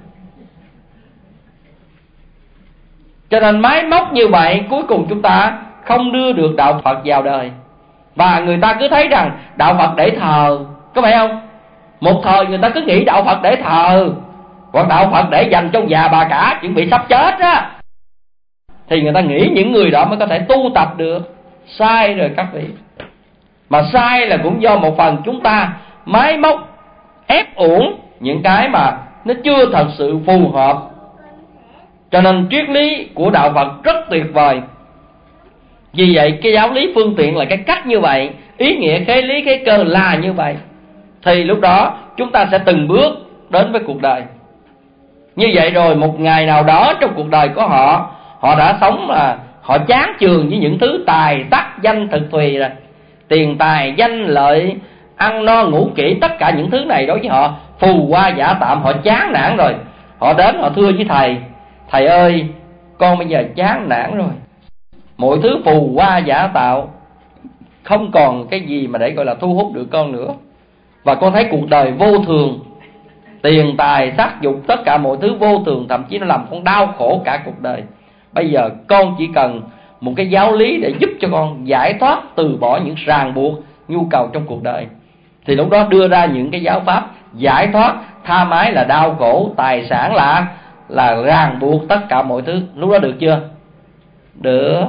Cho nên máy móc như vậy, cuối cùng chúng ta không đưa được đạo Phật vào đời. Và người ta cứ thấy rằng đạo Phật để thờ, có phải không? Một thời người ta cứ nghĩ đạo Phật để thờ, hoặc đạo Phật để dành cho già bà cả chuẩn bị sắp chết á, thì người ta nghĩ những người đó mới có thể tu tập được. Sai rồi các vị. Mà sai là cũng do một phần chúng ta máy móc ép uổng những cái mà nó chưa thật sự phù hợp. Cho nên triết lý của đạo Phật rất tuyệt vời. Vì vậy cái giáo lý phương tiện là cái cách như vậy, ý nghĩa khế lý khế cơ là như vậy, thì lúc đó chúng ta sẽ từng bước đến với cuộc đời. Như vậy rồi một ngày nào đó trong cuộc đời của họ, họ đã sống là họ chán chường với những thứ tài tắc danh thực thùy rồi. Tiền tài danh lợi, ăn no ngủ kỹ, tất cả những thứ này đối với họ phù hoa giả tạm, họ chán nản rồi. Họ đến họ thưa với thầy: thầy ơi, con bây giờ chán nản rồi, mọi thứ phù hoa giả tạo, không còn cái gì mà để gọi là thu hút được con nữa. Và con thấy cuộc đời vô thường, tiền tài sắc dục tất cả mọi thứ vô thường, thậm chí nó làm con đau khổ cả cuộc đời. Bây giờ con chỉ cần một cái giáo lý để giúp cho con giải thoát, từ bỏ những ràng buộc nhu cầu trong cuộc đời, thì lúc đó đưa ra những cái giáo pháp giải thoát. Tha mái là đau khổ, tài sản là là ràng buộc tất cả mọi thứ. Lúc đó được chưa? Được.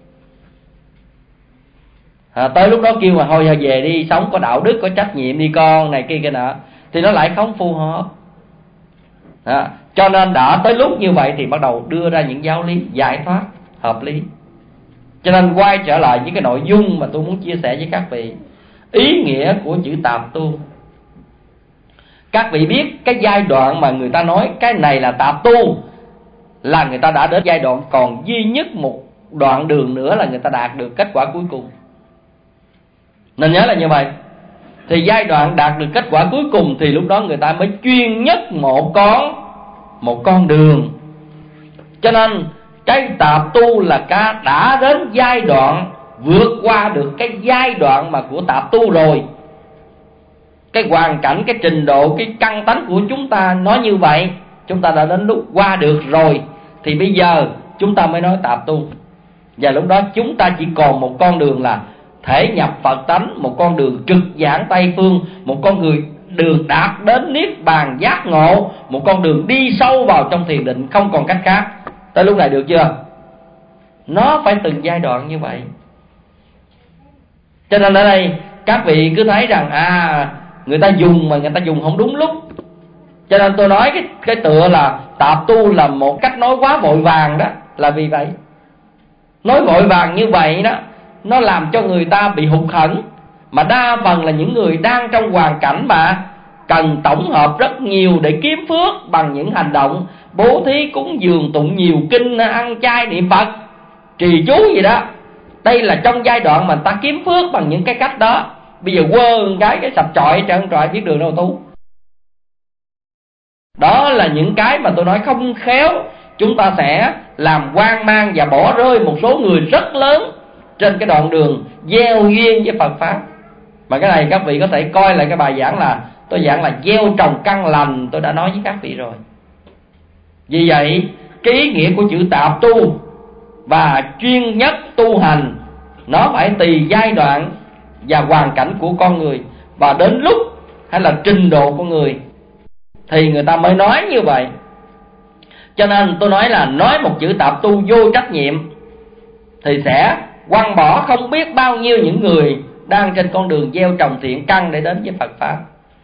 À, tới lúc đó kêu mà thôi về đi, sống có đạo đức, có trách nhiệm đi con, này kia kia nọ, thì nó lại không phù hợp. À, cho nên đã tới lúc như vậy thì bắt đầu đưa ra những giáo lý giải thoát hợp lý. Cho nên quay trở lại với cái nội dung mà tôi muốn chia sẻ với các vị, ý nghĩa của chữ tạp tu. Các vị biết cái giai đoạn mà người ta nói cái này là tạp tu là người ta đã đến giai đoạn còn duy nhất một đoạn đường nữa là người ta đạt được kết quả cuối cùng. Nên nhớ là như vậy. Thì giai đoạn đạt được kết quả cuối cùng thì lúc đó người ta mới chuyên nhất một con một con đường. Cho nên cái tạp tu là cả đã đến giai đoạn vượt qua được cái giai đoạn mà của tạp tu rồi. Cái hoàn cảnh, cái trình độ, cái căn tánh của chúng ta nói như vậy, chúng ta đã đến lúc qua được rồi, thì bây giờ chúng ta mới nói tạp tu. Và lúc đó chúng ta chỉ còn một con đường là thể nhập Phật tánh, một con đường trực giảng Tây Phương, một con người đường đạt đến niết bàn giác ngộ, một con đường đi sâu vào trong thiền định, không còn cách khác. Tới lúc này được chưa? Nó phải từng giai đoạn như vậy. Cho nên ở đây các vị cứ thấy rằng à người ta dùng mà người ta dùng không đúng lúc. Cho nên tôi nói cái, cái tựa là tạp tu là một cách nói quá vội vàng đó, là vì vậy. Nói vội vàng như vậy đó, nó làm cho người ta bị hụt hẫng. Mà đa phần là những người đang trong hoàn cảnh mà cần tổng hợp rất nhiều để kiếm phước bằng những hành động bố thí, cúng dường, tụng nhiều kinh, ăn chay, niệm Phật, trì chú gì đó. Đây là trong giai đoạn mà ta kiếm phước bằng những cái cách đó. Bây giờ quơ cái cái sập trọi trơn trọi biết đường đâu tu. Đó là những cái mà tôi nói không khéo, chúng ta sẽ làm hoang mang và bỏ rơi một số người rất lớn trên cái đoạn đường gieo duyên với Phật Pháp. Mà cái này các vị có thể coi lại cái bài giảng là tôi giảng là gieo trồng căn lành, tôi đã nói với các vị rồi. Vì vậy cái ý nghĩa của chữ tạp tu và chuyên nhất tu hành nó phải tùy giai đoạn và hoàn cảnh của con người, và đến lúc hay là trình độ của người thì người ta mới nói như vậy. Cho nên tôi nói là nói một chữ tạp tu vô trách nhiệm thì sẽ quăng bỏ không biết bao nhiêu những người đang trên con đường gieo trồng thiện căn để đến với Phật Pháp.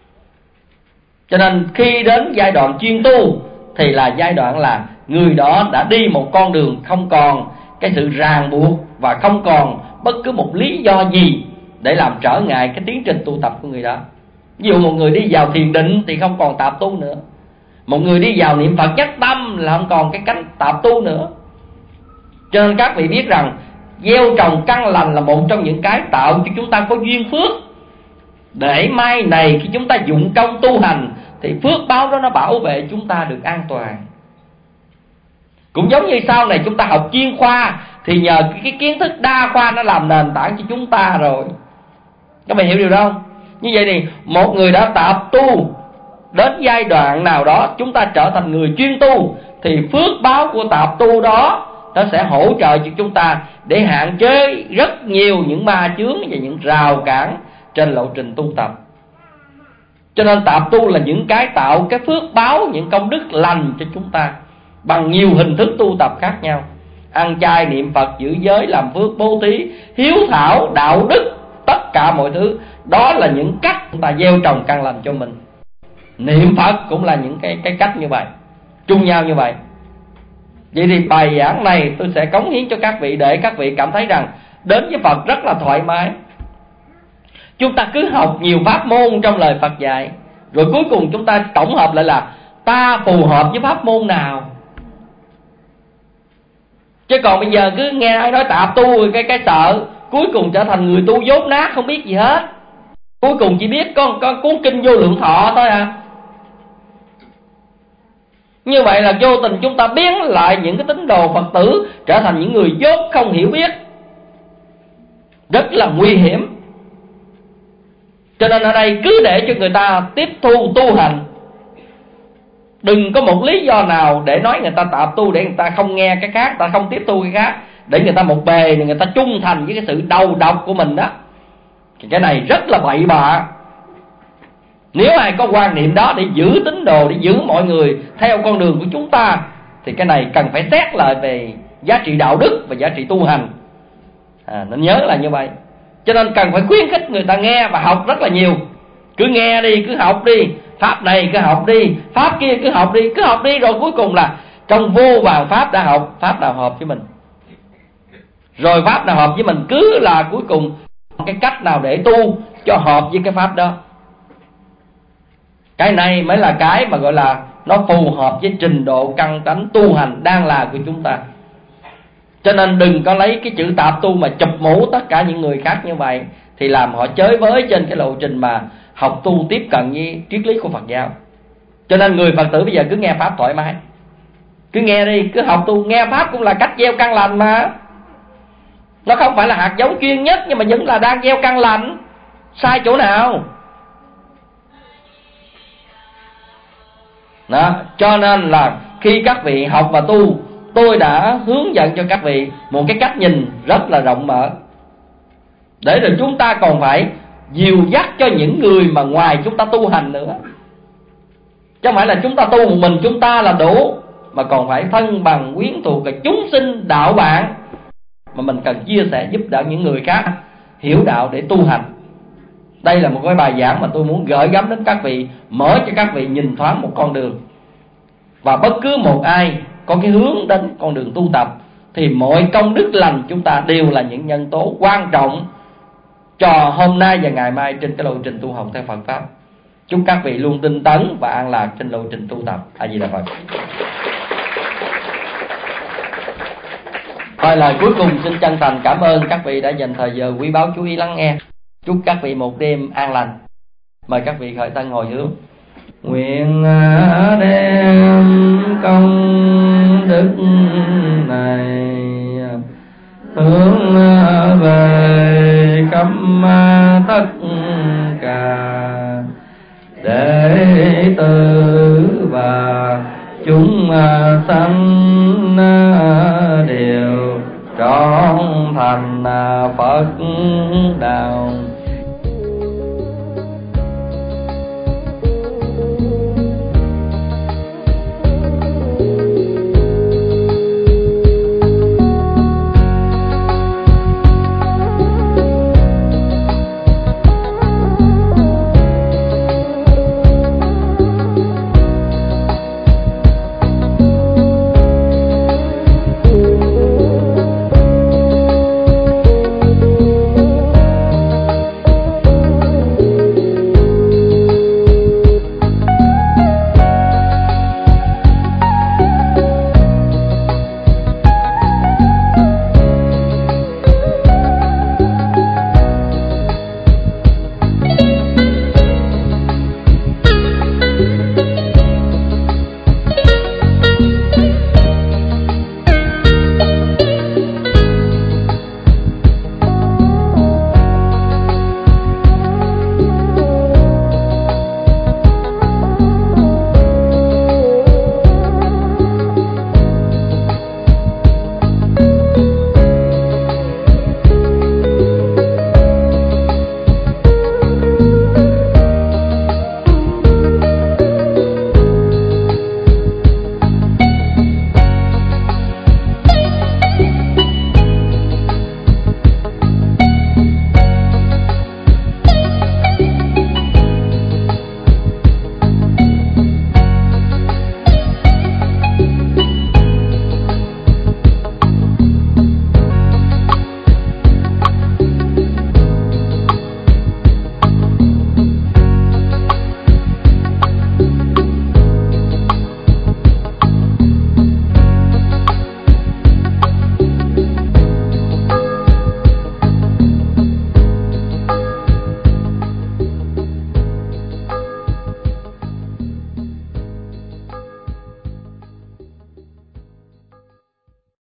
Cho nên khi đến giai đoạn chuyên tu thì là giai đoạn là người đó đã đi một con đường không còn cái sự ràng buộc và không còn bất cứ một lý do gì để làm trở ngại cái tiến trình tu tập của người đó. Ví dụ một người đi vào thiền định thì không còn tạp tu nữa. Một người đi vào niệm Phật nhất tâm là không còn cái cánh tạp tu nữa. Cho nên các vị biết rằng gieo trồng căn lành là một trong những cái tạo cho chúng ta có duyên phước, để mai này khi chúng ta dụng công tu hành thì phước báo đó nó bảo vệ chúng ta được an toàn. Cũng giống như sau này chúng ta học chuyên khoa thì nhờ cái kiến thức đa khoa nó làm nền tảng cho chúng ta rồi. Các bạn hiểu điều đó không? Như vậy thì một người đã tạp tu đến giai đoạn nào đó chúng ta trở thành người chuyên tu thì phước báo của tạp tu đó nó sẽ hỗ trợ cho chúng ta để hạn chế rất nhiều những ma chướng và những rào cản trên lộ trình tu tập. Cho nên tạp tu là những cái tạo cái phước báo, những công đức lành cho chúng ta bằng nhiều hình thức tu tập khác nhau. Ăn chay, niệm Phật, giữ giới, làm phước, bố thí, hiếu thảo, đạo đức, tất cả mọi thứ. Đó là những cách chúng ta gieo trồng căn lành cho mình. Niệm Phật cũng là những cái, cái cách như vậy, chung nhau như vậy. Vậy thì bài giảng này tôi sẽ cống hiến cho các vị để các vị cảm thấy rằng đến với Phật rất là thoải mái. Chúng ta cứ học nhiều pháp môn trong lời Phật dạy, rồi cuối cùng chúng ta tổng hợp lại là ta phù hợp với pháp môn nào. Chứ còn bây giờ cứ nghe ai nói tạp tu cái cái sợ, cuối cùng trở thành người tu dốt nát không biết gì hết. Cuối cùng chỉ biết có, có cuốn kinh Vô Lượng Thọ thôi à. Như vậy là vô tình chúng ta biến lại những cái tín đồ Phật tử trở thành những người dốt không hiểu biết, rất là nguy hiểm. Cho nên ở đây cứ để cho người ta tiếp thu tu hành. Đừng có một lý do nào để nói người ta tạp tu, để người ta không nghe cái khác, người ta không tiếp thu cái khác, để người ta một bề người ta trung thành với cái sự đầu độc của mình đó. Thì cái này rất là bậy bạ. Nếu ai có quan niệm đó để giữ tín đồ, để giữ mọi người theo con đường của chúng ta, thì cái này cần phải xét lại về giá trị đạo đức và giá trị tu hành. à, Nên nhớ là như vậy. Cho nên cần phải khuyến khích người ta nghe và học rất là nhiều. Cứ nghe đi, cứ học đi. Pháp này cứ học đi, pháp kia cứ học đi, cứ học đi, rồi cuối cùng là trong vô vàn pháp đã học, pháp nào hợp với mình, rồi pháp nào hợp với mình, cứ là cuối cùng cái cách nào để tu cho hợp với cái pháp đó. Cái này mới là cái mà gọi là nó phù hợp với trình độ căn tánh tu hành đang là của chúng ta. Cho nên đừng có lấy cái chữ tạp tu mà chụp mũ tất cả những người khác như vậy, thì làm họ chới với trên cái lộ trình mà học tu tiếp cận với triết lý của Phật giáo. Cho nên người Phật tử bây giờ cứ nghe pháp thoải mái, cứ nghe đi, cứ học tu. Nghe pháp cũng là cách gieo căn lành mà. Nó không phải là hạt giống chuyên nhất, nhưng mà vẫn là đang gieo căn lành. Sai chỗ nào? Đó, cho nên là khi các vị học và tu, tôi đã hướng dẫn cho các vị một cái cách nhìn rất là rộng mở, để rồi chúng ta còn phải dìu dắt cho những người mà ngoài chúng ta tu hành nữa. Chứ không phải là chúng ta tu một mình chúng ta là đủ, mà còn phải thân bằng quyến thuộc, là chúng sinh đạo bạn, mà mình cần chia sẻ giúp đỡ những người khác hiểu đạo để tu hành. Đây là một cái bài giảng mà tôi muốn gửi gắm đến các vị, mở cho các vị nhìn thoáng một con đường. Và bất cứ một ai có cái hướng đến con đường tu tập, thì mọi công đức lành chúng ta đều là những nhân tố quan trọng cho hôm nay và ngày mai trên cái lộ trình tu học theo Phật Pháp. Chúc các vị luôn tinh tấn và an lạc trên lộ trình tu tập. A Di Đà Phật. Thôi lời cuối cùng xin chân thành cảm ơn các vị đã dành thời giờ quý báu chú ý lắng nghe. Chúc các vị một đêm an lành. Mời các vị khởi thân hồi hướng. Nguyện đem công đức này hướng về khắp tất cả đệ tử và chúng sanh đều trọn thành Phật đạo.